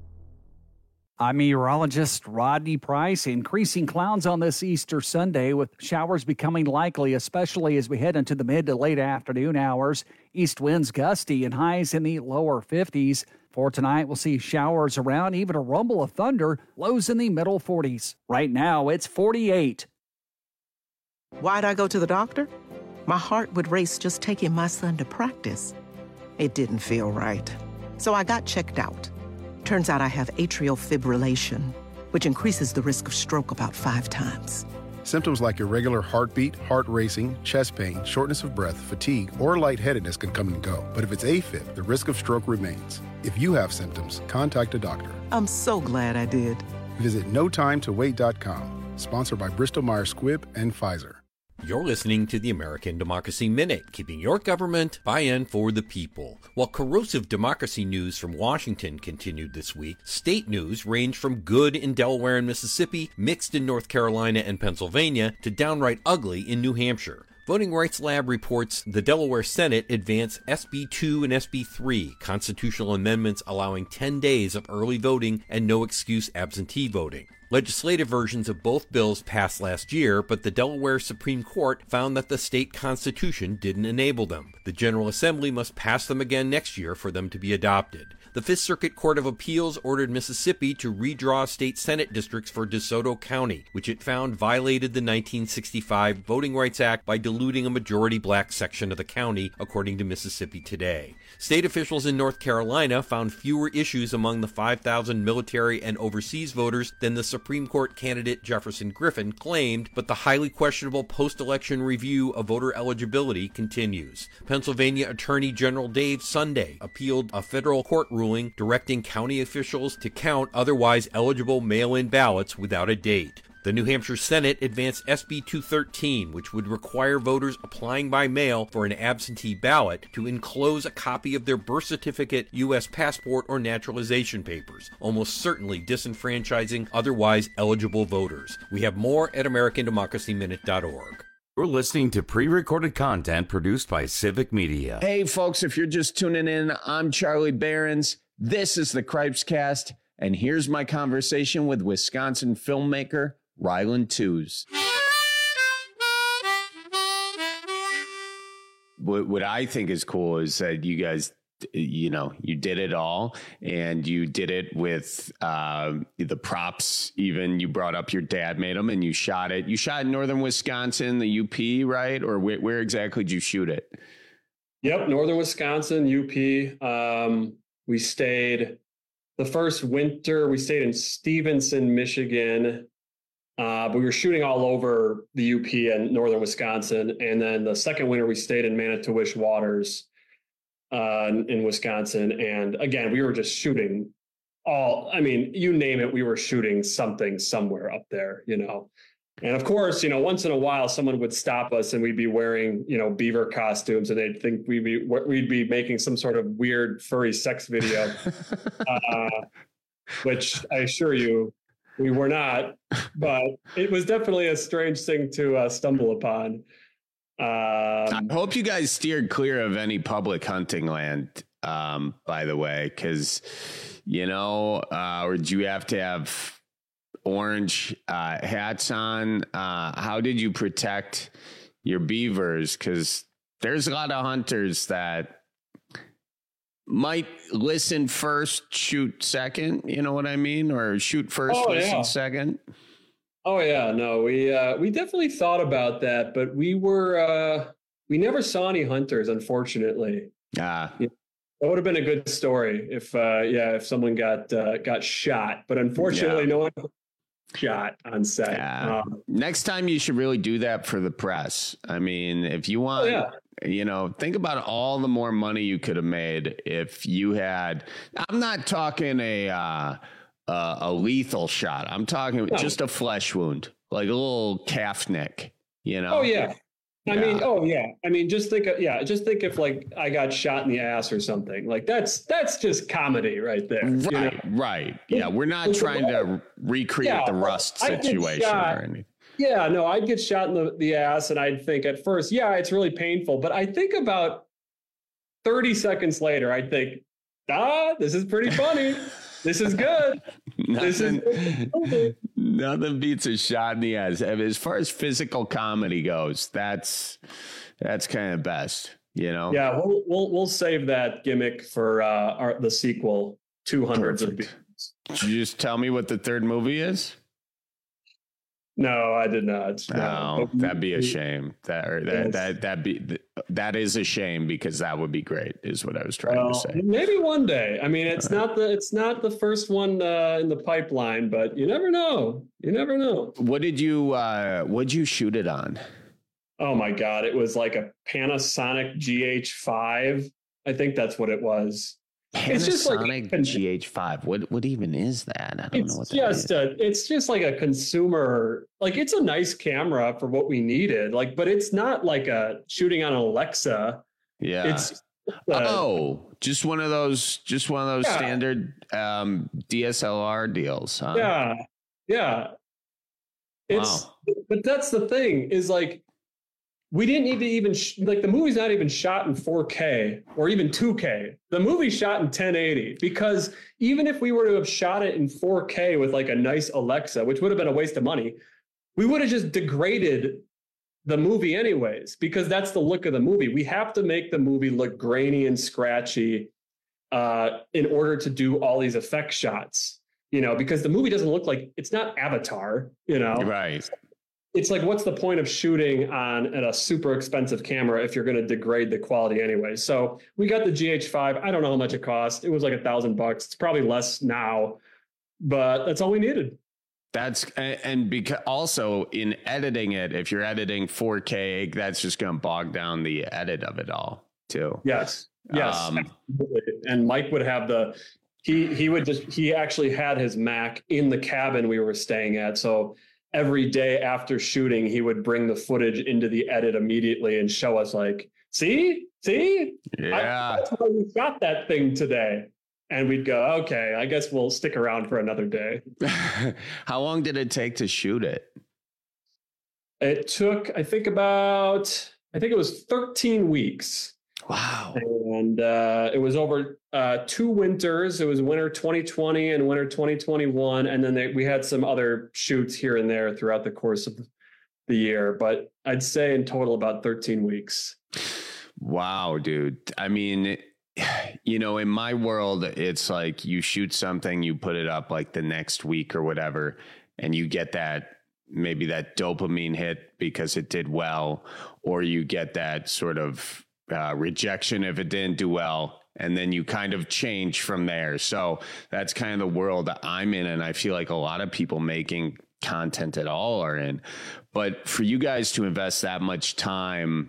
I'm meteorologist Rodney Price. Increasing clouds on this Easter Sunday with showers becoming likely, especially as we head into the mid to late afternoon hours. East winds gusty and highs in the lower fifties. For tonight, we'll see showers around, even a rumble of thunder, lows in the middle forties. Right now, it's forty-eight. Why'd I go to the doctor? My heart would race just taking my son to practice. It didn't feel right. So I got checked out. Turns out I have atrial fibrillation, which increases the risk of stroke about five times. Symptoms like irregular heartbeat, heart racing, chest pain, shortness of breath, fatigue, or lightheadedness can come and go. But if it's AFib, the risk of stroke remains. If you have symptoms, contact a doctor. I'm so glad I did. Visit no time to wait dot com. Sponsored by Bristol Myers Squibb and Pfizer. You're listening to the American Democracy Minute, keeping your government by and for the people. While corrosive democracy news from Washington continued this week, state news ranged from good in Delaware and Mississippi, mixed in North Carolina and Pennsylvania, to downright ugly in New Hampshire. Voting Rights Lab reports the Delaware Senate advanced S B two and S B three, constitutional amendments allowing ten days of early voting and no excuse absentee voting. Legislative versions of both bills passed last year, but the Delaware Supreme Court found that the state constitution didn't enable them. The General Assembly must pass them again next year for them to be adopted. The Fifth Circuit Court of Appeals ordered Mississippi to redraw state Senate districts for DeSoto County, which it found violated the nineteen sixty-five Voting Rights Act by diluting a majority black section of the county, according to Mississippi Today. State officials in North Carolina found fewer issues among the five thousand military and overseas voters than the Supreme Court candidate Jefferson Griffin claimed, but the highly questionable post-election review of voter eligibility continues. Pennsylvania Attorney General Dave Sunday appealed a federal court ruling directing county officials to count otherwise eligible mail-in ballots without a date. The New Hampshire Senate advanced S B two thirteen, which would require voters applying by mail for an absentee ballot to enclose a copy of their birth certificate, U S passport, or naturalization papers, almost certainly disenfranchising otherwise eligible voters. We have more at American Democracy Minute dot org. You're listening to pre-recorded content produced by Civic Media. Hey, folks, if you're just tuning in, I'm Charlie Behrens. This is the Cripes Cast, and here's my conversation with Wisconsin filmmaker Ryland Tews. What, what I think is cool is that you guys, you know, you did it all, and you did it with uh, the props. Even you brought up your dad made them, and you shot it. You shot in northern Wisconsin, the U P, right? Or where, where exactly did you shoot it? Yep, northern Wisconsin, U P. Um, we stayed the first winter. We stayed in Stevenson, Michigan. Uh, but we were shooting all over the U P and northern Wisconsin, and then the second winter we stayed in Manitowish Waters. Uh, in Wisconsin. And again, we were just shooting all, I mean, you name it, we were shooting something somewhere up there, you know. And of course, you know, once in a while, someone would stop us and we'd be wearing, you know, beaver costumes, and they'd think we'd be, we'd be making some sort of weird furry sex video, uh, which I assure you, we were not, but it was definitely a strange thing to uh, stumble upon. Um, I hope you guys steered clear of any public hunting land, um, by the way, because, you know, uh, or do you have to have orange uh, hats on? Uh, how did you protect your beavers? Because there's a lot of hunters that might listen first, shoot second, you know what I mean? Or shoot first, oh, listen yeah. second. Oh yeah, no, we uh, we definitely thought about that, but we were uh, we never saw any hunters, unfortunately. Ah, yeah, that would have been a good story if uh, yeah, if someone got uh, got shot, but unfortunately, yeah. no one got shot on set. Yeah. Um, Next time, you should really do that for the press. I mean, if you want, oh, yeah. you know, think about all the more money you could have made if you had. I'm not talking a. Uh, Uh, a lethal shot. I'm talking no. just a flesh wound, like a little calf neck, you know? Oh, yeah. I yeah. mean, oh, yeah. I mean, just think, of, yeah, just think if like I got shot in the ass or something. Like that's that's just comedy right there. Right, you know? right. Yeah, we're not trying to recreate yeah, the Rust situation shot, or anything. Yeah, no, I'd get shot in the, the ass and I'd think at first, yeah, it's really painful. But I think about thirty seconds later, I'd think, ah, this is pretty funny. This is good. nothing, this is nothing beats a shot in the ass. As far as physical comedy goes, that's that's kind of best, you know. Yeah, we'll we'll we'll save that gimmick for uh, our, the sequel, two hundreds of beats. Did you just tell me what the third movie is? No, I did not. No, no that'd be a shame. That or that yes. that that be that is a shame because that would be great. Is what I was trying well, to say. Maybe one day. I mean, it's not the it's not the first one uh, in the pipeline, but you never know. You never know. What did you uh, what did you shoot it on? Oh my God! It was like a Panasonic G H five. I think that's what it was. Panasonic it's just like G H five. What what even is that? I don't it's know what that just is. A, it's just like a consumer. Like it's a nice camera for what we needed. Like, but it's not like a shooting on an Alexa. Yeah. It's uh, oh, just one of those. Just one of those yeah. standard um, D S L R deals. Huh? Yeah, yeah. It's wow. But that's the thing is like. We didn't need to even, sh- like the movie's not even shot in four K or even two K. The movie's shot in ten eighty because even if we were to have shot it in four K with like a nice Alexa, which would have been a waste of money, we would have just degraded the movie anyways, because that's the look of the movie. We have to make the movie look grainy and scratchy uh, in order to do all these effect shots, you know, because the movie doesn't look like, it's not Avatar, you know? Right. It's like, what's the point of shooting on a super expensive camera if you're going to degrade the quality anyway? So we got the G H five. I don't know how much it cost. It was like a thousand bucks. It's probably less now, but that's all we needed. That's and because also in editing it, if you're editing four K, that's just going to bog down the edit of it all too. Yes. Yes. Um, absolutely. And Mike would have the, he, he would just, he actually had his Mac in the cabin we were staying at. So every day after shooting, he would bring the footage into the edit immediately and show us like, see, see, yeah, I, that's why we shot that thing today. And we'd go, okay, I guess we'll stick around for another day. How long did it take to shoot it? It took, I think about, I think it was thirteen weeks. Wow. And uh, it was over uh, two winters. It was winter twenty twenty and winter twenty twenty-one. And then they, we had some other shoots here and there throughout the course of the year. But I'd say in total about thirteen weeks. Wow, dude. I mean, you know, in my world, it's like you shoot something, you put it up like the next week or whatever, and you get that, maybe that dopamine hit because it did well, or you get that sort of uh, rejection if it didn't do well. And then you kind of change from there. So that's kind of the world that I'm in. And I feel like a lot of people making content at all are in. But for you guys to invest that much time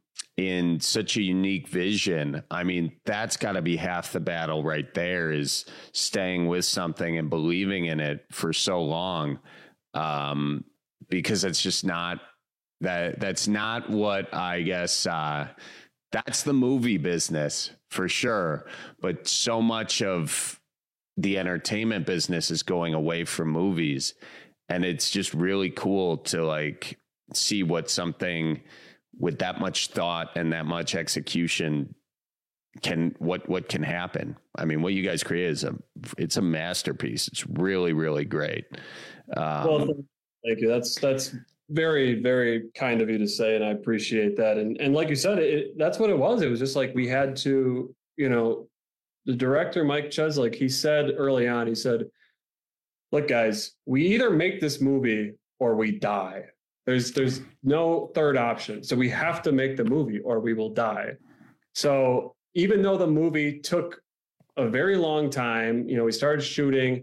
in such a unique vision, I mean, that's got to be half the battle right there, is staying with something and believing in it for so long. Um, because it's just not that that's not what I guess, uh, that's the movie business for sure. But so much of the entertainment business is going away from movies, and it's just really cool to like see what something with that much thought and that much execution can, what, what can happen. I mean, what you guys create is a, it's a masterpiece. It's really, really great. Um, well, thank you. That's, that's very, very kind of you to say. And I appreciate that. And, and like you said, it, that's what it was. It was just like, we had to, you know, the director, Mike Cheslick, he said early on, he said, look, guys, we either make this movie or we die. There's there's no third option. So we have to make the movie or we will die. So even though the movie took a very long time, you know, we started shooting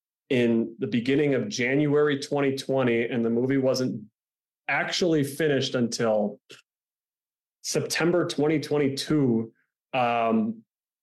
in the beginning of January twenty twenty, and the movie wasn't actually finished until September twenty twenty-two. Um,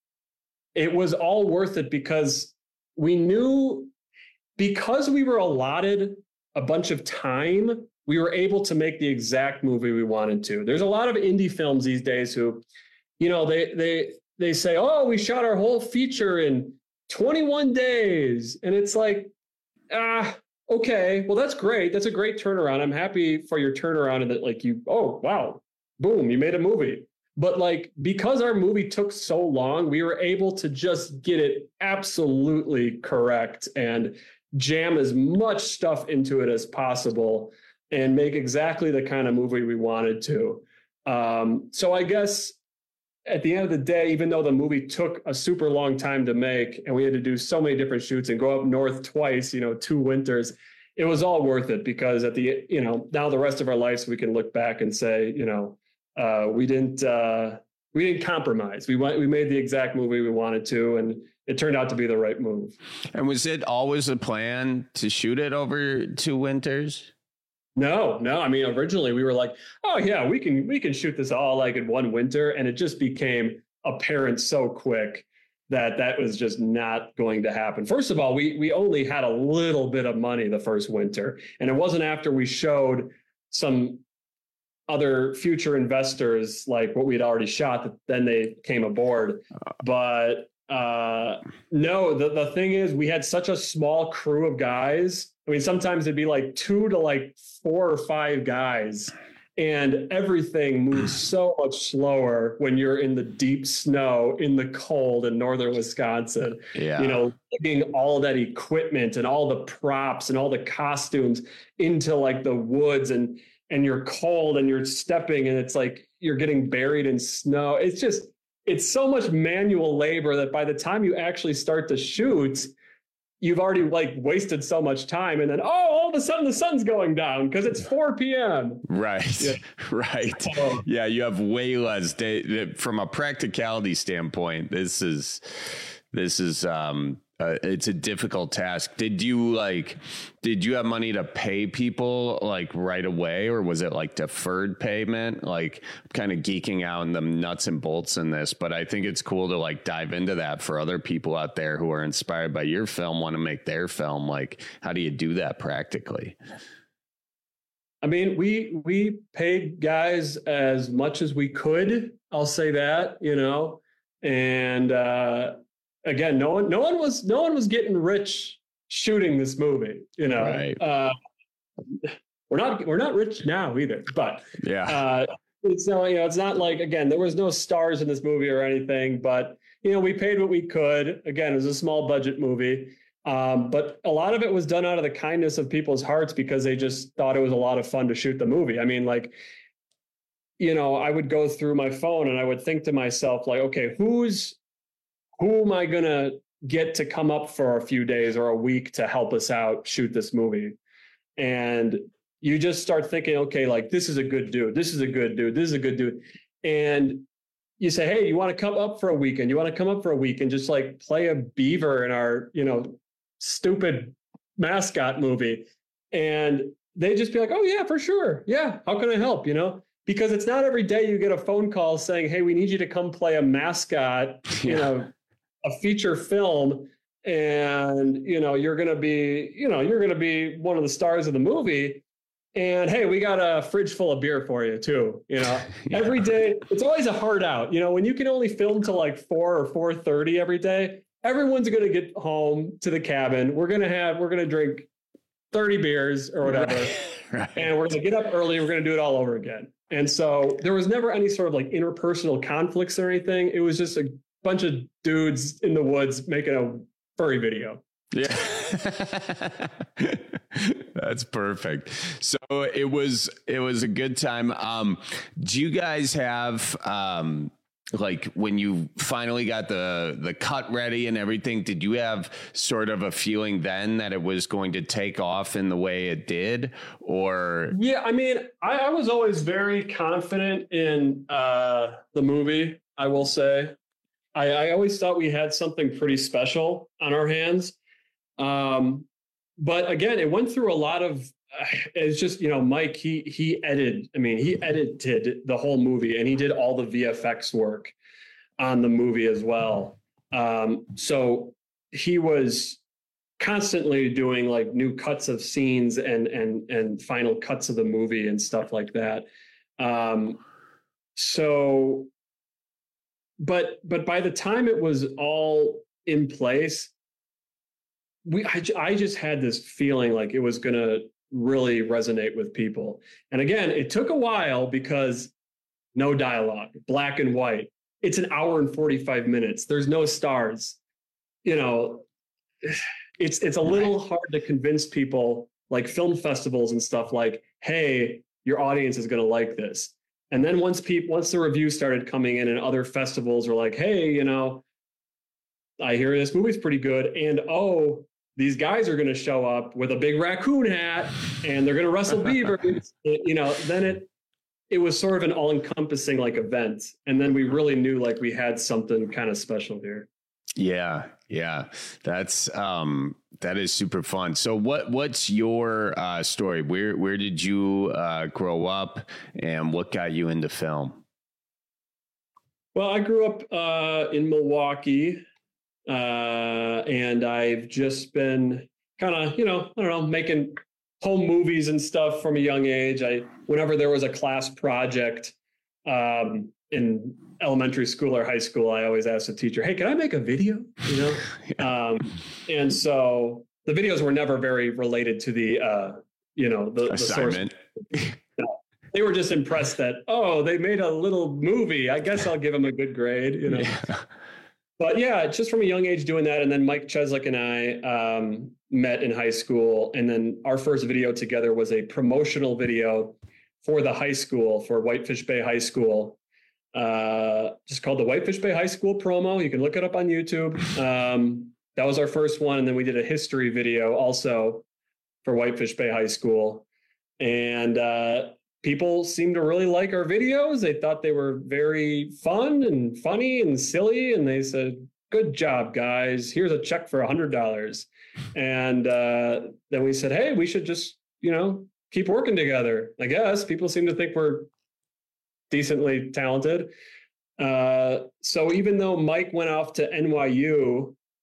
it was all worth it because we knew, because we were allotted a bunch of time, we were able to make the exact movie we wanted to. There's a lot of indie films these days who, you know, they they they say, oh, we shot our whole feature in twenty-one days. And it's like, ah, okay, well, that's great. That's a great turnaround. I'm happy for your turnaround and that, like, you, oh, wow, boom, you made a movie. But like, because our movie took so long, we were able to just get it absolutely correct and jam as much stuff into it as possible and make exactly the kind of movie we wanted to. Um, so I guess at the end of the day, even though the movie took a super long time to make and we had to do so many different shoots and go up north twice, you know, two winters, it was all worth it because at the, you know, now the rest of our lives, we can look back and say, you know, uh, we didn't, uh, we didn't compromise. We went, we made the exact movie we wanted to, and it turned out to be the right move. And was it always a plan to shoot it over two winters? No, no. I mean, originally we were like, oh yeah, we can, we can shoot this all like in one winter. And it just became apparent so quick that that was just not going to happen. First of all, we, we only had a little bit of money the first winter. And it wasn't after we showed some other future investors, like what we'd already shot, that then they came aboard. But uh, no, the, the thing is, we had such a small crew of guys. I mean, sometimes it'd be like two to like four or five guys, and everything moves so much slower when you're in the deep snow, in the cold in northern Wisconsin. Yeah. You know, getting all of that equipment and all the props and all the costumes into like the woods, and and you're cold and you're stepping and it's like you're getting buried in snow. It's just, it's so much manual labor that by the time you actually start to shoot, you've already like wasted so much time. And then, oh, all of a sudden the sun's going down because it's four p.m. Right. Yeah. Right. Oh. Yeah. You have way less day from a practicality standpoint. This is, this is, um, Uh, it's a difficult task. Did you like, did you have money to pay people like right away, or was it like deferred payment? Like, I'm kind of geeking out in the nuts and bolts in this, but I think it's cool to like dive into that for other people out there who are inspired by your film, want to make their film. Like, how do you do that practically? I mean, we we paid guys as much as we could. I'll say that, you know, and uh, again, no one, no one was, no one was getting rich shooting this movie. You know, right. uh, we're not, we're not rich now either. But yeah, uh, it's no, you know, it's not like, again, there was no stars in this movie or anything, but you know, we paid what we could. Again, it was a small budget movie. Um, but a lot of it was done out of the kindness of people's hearts because they just thought it was a lot of fun to shoot the movie. I mean, like, you know, I would go through my phone and I would think to myself, like, okay, who's, who am I going to get to come up for a few days or a week to help us out shoot this movie? And you just start thinking, okay, like, this is a good dude. This is a good dude. This is a good dude. And you say, hey, you want to come up for a weekend? You want to come up for a week and just like play a beaver in our, you know, stupid mascot movie. And they just be like, oh yeah, for sure. Yeah. How can I help? You know, because it's not every day you get a phone call saying, hey, we need you to come play a mascot, you know, a feature film. And, you know, you're going to be, you know, you're going to be one of the stars of the movie. And hey, we got a fridge full of beer for you too. You know, yeah. Every day, it's always a hard out. You know, when you can only film till like four or four thirty every day, everyone's going to get home to the cabin. We're going to have, we're going to drink thirty beers or whatever. Right. Right. And we're going to get up early. We're going to do it all over again. And so there was never any sort of like interpersonal conflicts or anything. It was just a bunch of dudes in the woods making a furry video. Yeah. That's perfect. So it was, it was a good time. Um, do you guys have, um, like when you finally got the, the cut ready and everything, did you have sort of a feeling then that it was going to take off in the way it did? Or yeah, I mean, I, I was always very confident in uh, the movie. I will say, I, I always thought we had something pretty special on our hands. Um, but again, it went through a lot of, uh, it's just, you know, Mike, he, he edited, I mean, he edited the whole movie and he did all the V F X work on the movie as well. Um, so he was constantly doing like new cuts of scenes and, and, and final cuts of the movie and stuff like that. Um, so, but, but by the time it was all in place, we, I, I just had this feeling like it was going to really resonate with people. And again, it took a while because no dialogue, black and white. It's an hour and forty-five minutes. There's no stars. You know, it's it's a little hard to convince people like film festivals and stuff like, hey, your audience is going to like this. And then once people, once the reviews started coming in and other festivals were like, hey, you know, I hear this movie's pretty good. And oh, these guys are going to show up with a big raccoon hat and they're going to wrestle beavers, you know, then it, it was sort of an all encompassing like event. And then we really knew like we had something kind of special here. Yeah. Yeah. That's, um, that is super fun. So what, what's your, uh, story? Where, where did you, uh, grow up and what got you into film? Well, I grew up, uh, in Milwaukee. Uh, and I've just been kind of, you know, I don't know, making home movies and stuff from a young age. I, whenever there was a class project, um, in elementary school or high school, I always asked the teacher, hey, can I make a video? You know? yeah. Um, and so the videos were never very related to the, uh, you know, the, assignment. The source. They were just impressed that, oh, they made a little movie. I guess I'll give them a good grade, you know? Yeah. But yeah, just from a young age doing that. And then Mike Cheslick and I um, met in high school. And then our first video together was a promotional video for the high school, for Whitefish Bay High School, uh, just called the Whitefish Bay High School promo. You can look it up on YouTube. Um, that was our first one. And then we did a history video also for Whitefish Bay High School. And uh, people seemed to really like our videos. They thought they were very fun and funny and silly. And they said, good job, guys. Here's a check for a hundred dollars. And uh, then we said, hey, we should just, you know, keep working together. I guess people seem to think we're decently talented. Uh, so even though Mike went off to N Y U,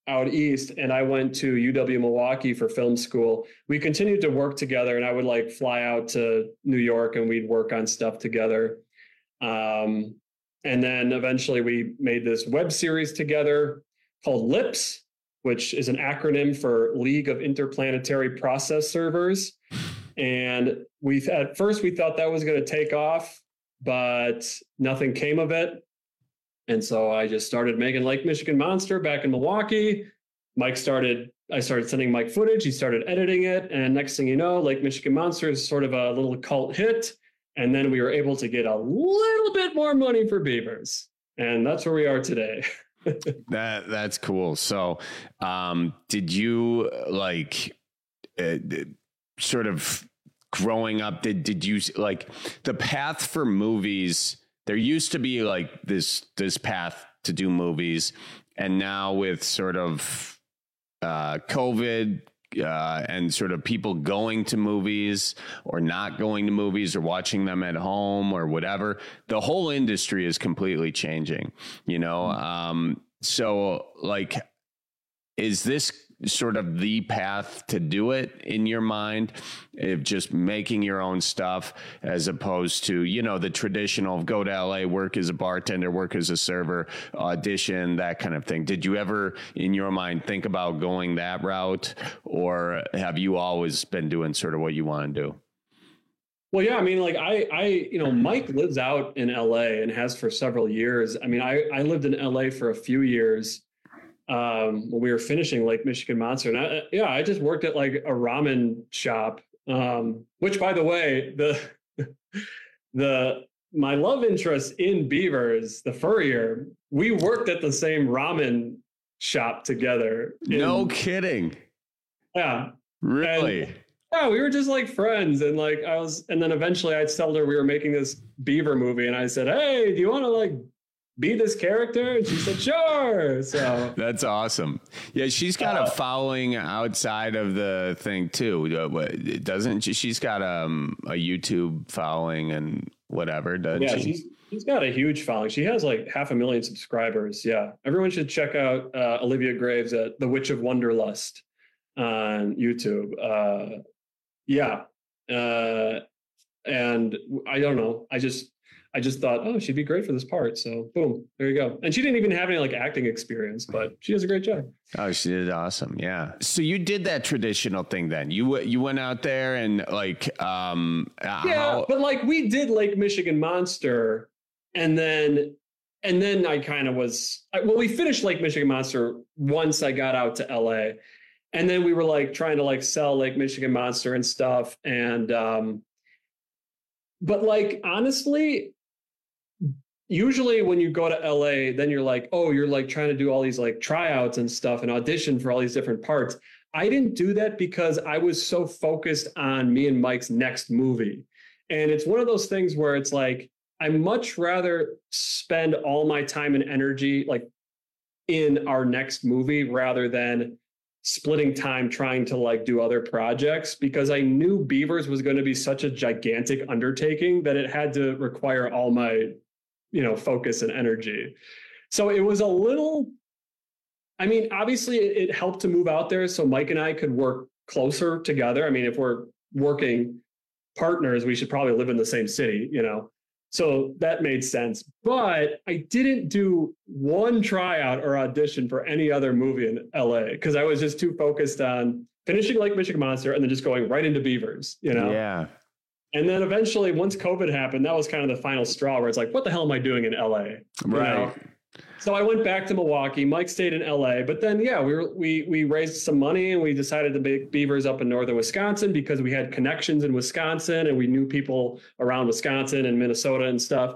out east and I went to U W Milwaukee for film school, we continued to work together, and I would like fly out to New York and we'd work on stuff together. Um, and then eventually we made this web series together called LIPS, which is an acronym for League of Interplanetary Process Servers. And we at first we thought that was going to take off, but nothing came of it. And so I just started making Lake Michigan Monster back in Milwaukee. Mike started, I started sending Mike footage. He started editing it. And next thing you know, Lake Michigan Monster is sort of a little cult hit. And then we were able to get a little bit more money for Beavers. And that's where we are today. that That's cool. So um, did you like uh, sort of growing up, did, did you like the path for movies? There used to be like this this path to do movies, and now with sort of uh, COVID uh, and sort of people going to movies or not going to movies or watching them at home or whatever, the whole industry is completely changing. You know, um, so like, is this sort of the path to do it in your mind, of just making your own stuff, as opposed to, you know, the traditional go to L A, work as a bartender, work as a server, audition, that kind of thing? Did you ever in your mind think about going that route, or have you always been doing sort of what you want to do? Well, yeah, I mean, like I, I, you know, Mike lives out in L A and has for several years. I mean, I, I lived in L A for a few years um when we were finishing Lake Michigan Monster, and I, yeah I just worked at like a ramen shop, um which, by the way, the the my love interest in Beavers, the furrier, we worked at the same ramen shop together. In, no kidding. Yeah, really. And, yeah, we were just like friends, and like I was, and then eventually I'd tell her we were making this Beaver movie, and I said, hey, do you want to like be this character? And she said, sure. So that's awesome. Yeah, she's got uh, a following outside of the thing too, doesn't she? She's got um, a YouTube following and whatever, doesn't yeah, she? She's, she's got a huge following. She has like half a million subscribers. Yeah, everyone should check out uh, Olivia Graves at The Witch of Wonderlust on YouTube. Uh, yeah, uh, and I don't know. I just. I just thought, oh, she'd be great for this part. So boom, there you go. And she didn't even have any like acting experience, but she does a great job. Oh, she did awesome. Yeah. So you did that traditional thing then. You you went out there and like, um, yeah, how- but like we did Lake Michigan Monster, and then and then I kind of was well, we finished Lake Michigan Monster once I got out to L A, and then we were like trying to like sell Lake Michigan Monster and stuff, and um, but like honestly. Usually when you go to L A, then you're like, oh, you're like trying to do all these like tryouts and stuff and audition for all these different parts. I didn't do that because I was so focused on me and Mike's next movie. And it's one of those things where it's like, I much rather spend all my time and energy like in our next movie rather than splitting time trying to like do other projects, because I knew Beavers was going to be such a gigantic undertaking that it had to require all my you know, focus and energy. So it was a little, I mean, obviously it, it helped to move out there so Mike and I could work closer together. I mean, if we're working partners, we should probably live in the same city, you know? So that made sense. But I didn't do one tryout or audition for any other movie in L A because I was just too focused on finishing Lake Michigan Monster and then just going right into Beavers, you know? Yeah. And then eventually, once COVID happened, that was kind of the final straw where it's like, what the hell am I doing in L A? You right. know? So I went back to Milwaukee. Mike stayed in L A. But then, yeah, we were, we we raised some money and we decided to make Beavers up in northern Wisconsin because we had connections in Wisconsin and we knew people around Wisconsin and Minnesota and stuff.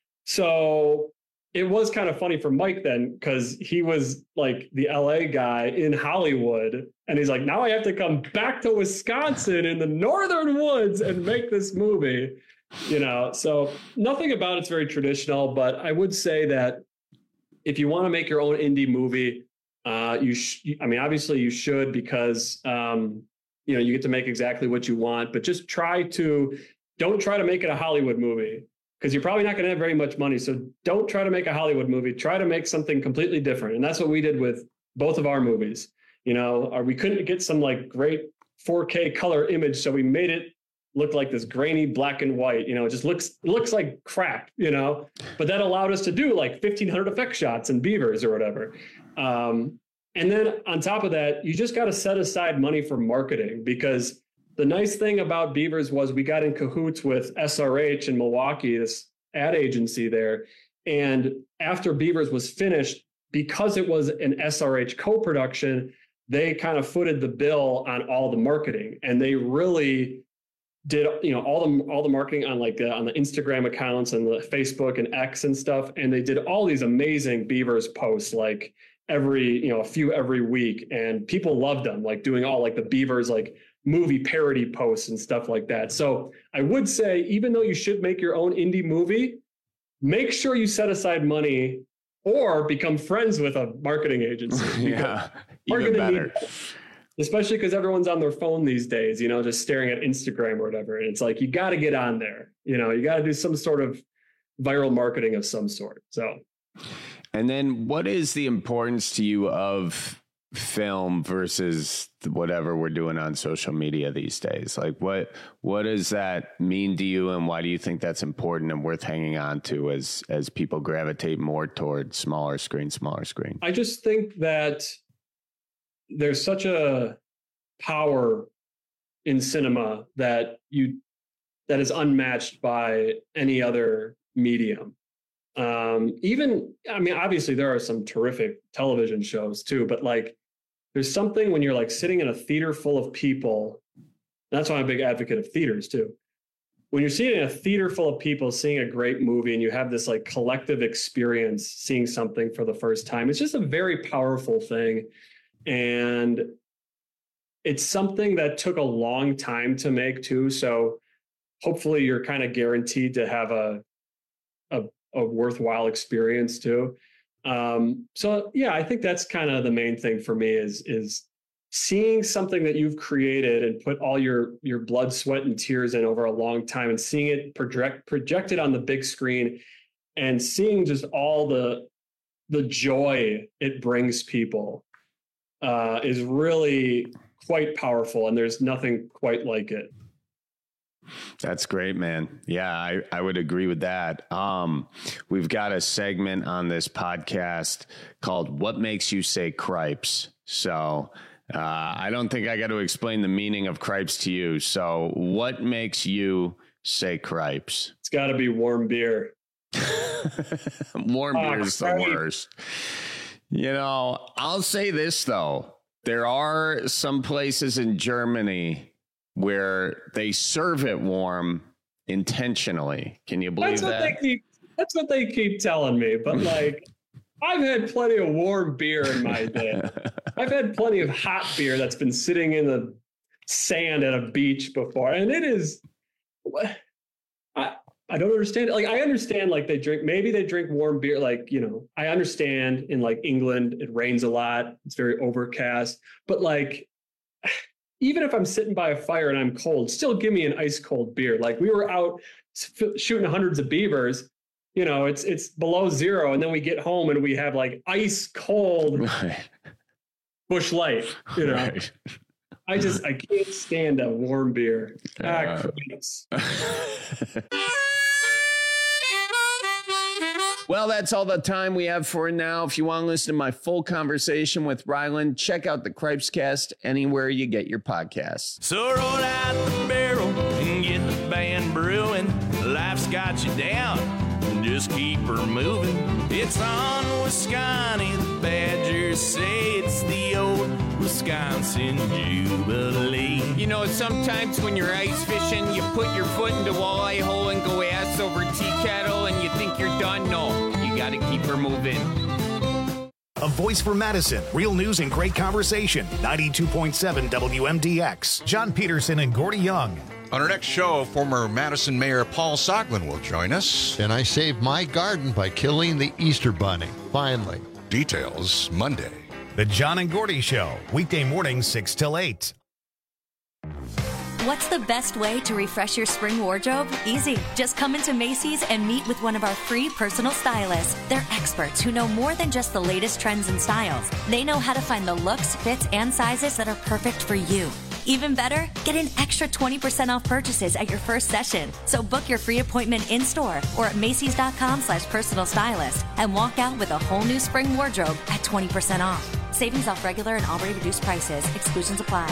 So it was kind of funny for Mike then because he was like the L A guy in Hollywood. And he's like, now I have to come back to Wisconsin in the northern woods and make this movie, you know? So nothing about it's very traditional, but I would say that if you want to make your own indie movie, uh, you, sh- I mean, obviously you should because, um, you know, you get to make exactly what you want, but just try to, don't try to make it a Hollywood movie because you're probably not going to have very much money. So don't try to make a Hollywood movie. Try to make something completely different. And that's what we did with both of our movies. You know, or we couldn't get some like great four K color image, so we made it look like this grainy black and white. You know, it just looks it looks like crap. You know, but that allowed us to do like fifteen hundred effect shots and beavers or whatever. Um, and then on top of that, you just got to set aside money for marketing, because the nice thing about Beavers was we got in cahoots with S R H in Milwaukee, this ad agency there. And after Beavers was finished, because it was an S R H co-production, they kind of footed the bill on all the marketing, and they really did, you know, all the all the marketing on like the, on the Instagram accounts and the Facebook and X and stuff. And they did all these amazing Beavers posts, like every, you know, a few every week, and people loved them, like doing all like the Beavers, like movie parody posts and stuff like that. So I would say, even though you should make your own indie movie, make sure you set aside money or become friends with a marketing agency. Yeah, even better. Especially because everyone's on their phone these days, you know, just staring at Instagram or whatever. And it's like, you got to get on there. You know, you got to do some sort of viral marketing of some sort. So, and then what is the importance to you of film versus whatever we're doing on social media these days? Like what what does that mean to you, and why do you think that's important and worth hanging on to as as people gravitate more toward smaller screen, smaller screen? I just think that there's such a power in cinema that you that is unmatched by any other medium. Um, even, I mean, obviously there are some terrific television shows too, but like there's something when you're like sitting in a theater full of people. That's why I'm a big advocate of theaters too. When you're sitting in a theater full of people seeing a great movie and you have this like collective experience, seeing something for the first time, it's just a very powerful thing. And it's something that took a long time to make too. So hopefully you're kind of guaranteed to have a, a, a worthwhile experience too. Um, so yeah, I think that's kind of the main thing for me is, is seeing something that you've created and put all your, your blood, sweat, and tears in over a long time, and seeing it project projected on the big screen, and seeing just all the, the joy it brings people, uh, is really quite powerful. And there's nothing quite like it. That's great, man. Yeah, I, I would agree with that. Um, we've got a segment on this podcast called What Makes You Say Cripes? So uh, I don't think I got to explain the meaning of cripes to you. So what makes you say cripes? It's got to be warm beer. Warm oh, beer is the right. worst. You know, I'll say this, though. There are some places in Germany where they serve it warm intentionally. Can you believe that's what that? They keep, that's what they keep telling me. But like, I've had plenty of warm beer in my day. I've had plenty of hot beer that's been sitting in the sand at a beach before. And it is, I, I don't understand it. Like, I understand, like, they drink, maybe they drink warm beer. Like, you know, I understand in like England, it rains a lot. It's very overcast. But like, even if I'm sitting by a fire and I'm cold, still give me an ice cold beer. Like, we were out f- shooting hundreds of beavers, you know, it's, it's below zero. And then we get home and we have like ice cold right. Busch Light, you know, Right. I just, I can't stand a warm beer. Uh, Ah, Well, that's all the time we have for now. If you want to listen to my full conversation with Ryland, check out the Cripescast anywhere you get your podcasts. So roll out the barrel and get the band brewing. Life's got you down, just keep her moving. It's on Wisconsin, the Badgers say it's the old Wisconsin Jubilee. You know, sometimes when you're ice fishing, you put your foot in the walleye hole and go ass over tea kettle and you think you're done. No, you got to keep her moving. A voice for Madison. Real news and great conversation. ninety-two point seven W M D X. John Peterson and Gordy Young. On our next show, former Madison Mayor Paul Soglin will join us. And I saved my garden by killing the Easter bunny. Finally. Details Monday. The John and Gordy Show. Weekday mornings six till eight. What's the best way to refresh your spring wardrobe? Easy. Just come into Macy's and meet with one of our free personal stylists. They're experts who know more than just the latest trends and styles. They know how to find the looks, fits, and sizes that are perfect for you. Even better, get an extra twenty percent off purchases at your first session. So book your free appointment in-store or at Macy's.com slash personal stylist and walk out with a whole new spring wardrobe at twenty percent off. Savings off regular and already reduced prices. Exclusions apply.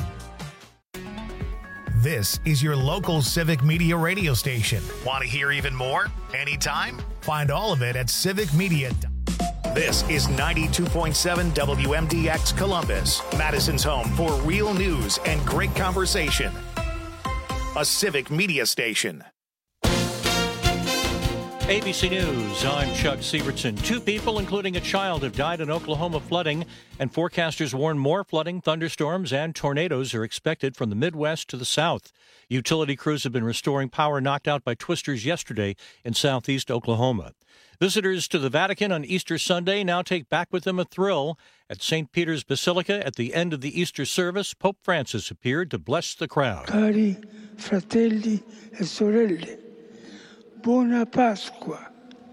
This is your local Civic Media radio station. Want to hear even more? Anytime? Find all of it at civic media dot com. This is ninety-two point seven W M D X Columbus, Madison's home for real news and great conversation. A Civic Media station. A B C News, I'm Chuck Sievertson. Two people, including a child, have died in Oklahoma flooding, and forecasters warn more flooding, thunderstorms, and tornadoes are expected from the Midwest to the south. Utility crews have been restoring power knocked out by twisters yesterday in southeast Oklahoma. Visitors to the Vatican on Easter Sunday now take back with them a thrill. At Saint Peter's Basilica at the end of the Easter service, Pope Francis appeared to bless the crowd. Cari fratelli e sorelle, buona Pasqua.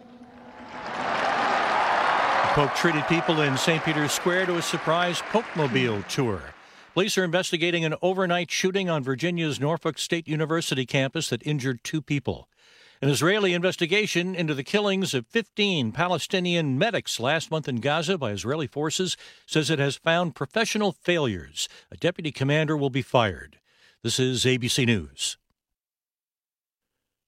The Pope treated people in Saint Peter's Square to a surprise Pope-mobile tour. Police are investigating an overnight shooting on Virginia's Norfolk State University campus that injured two people. An Israeli investigation into the killings of fifteen Palestinian medics last month in Gaza by Israeli forces says it has found professional failures. A deputy commander will be fired. This is A B C News.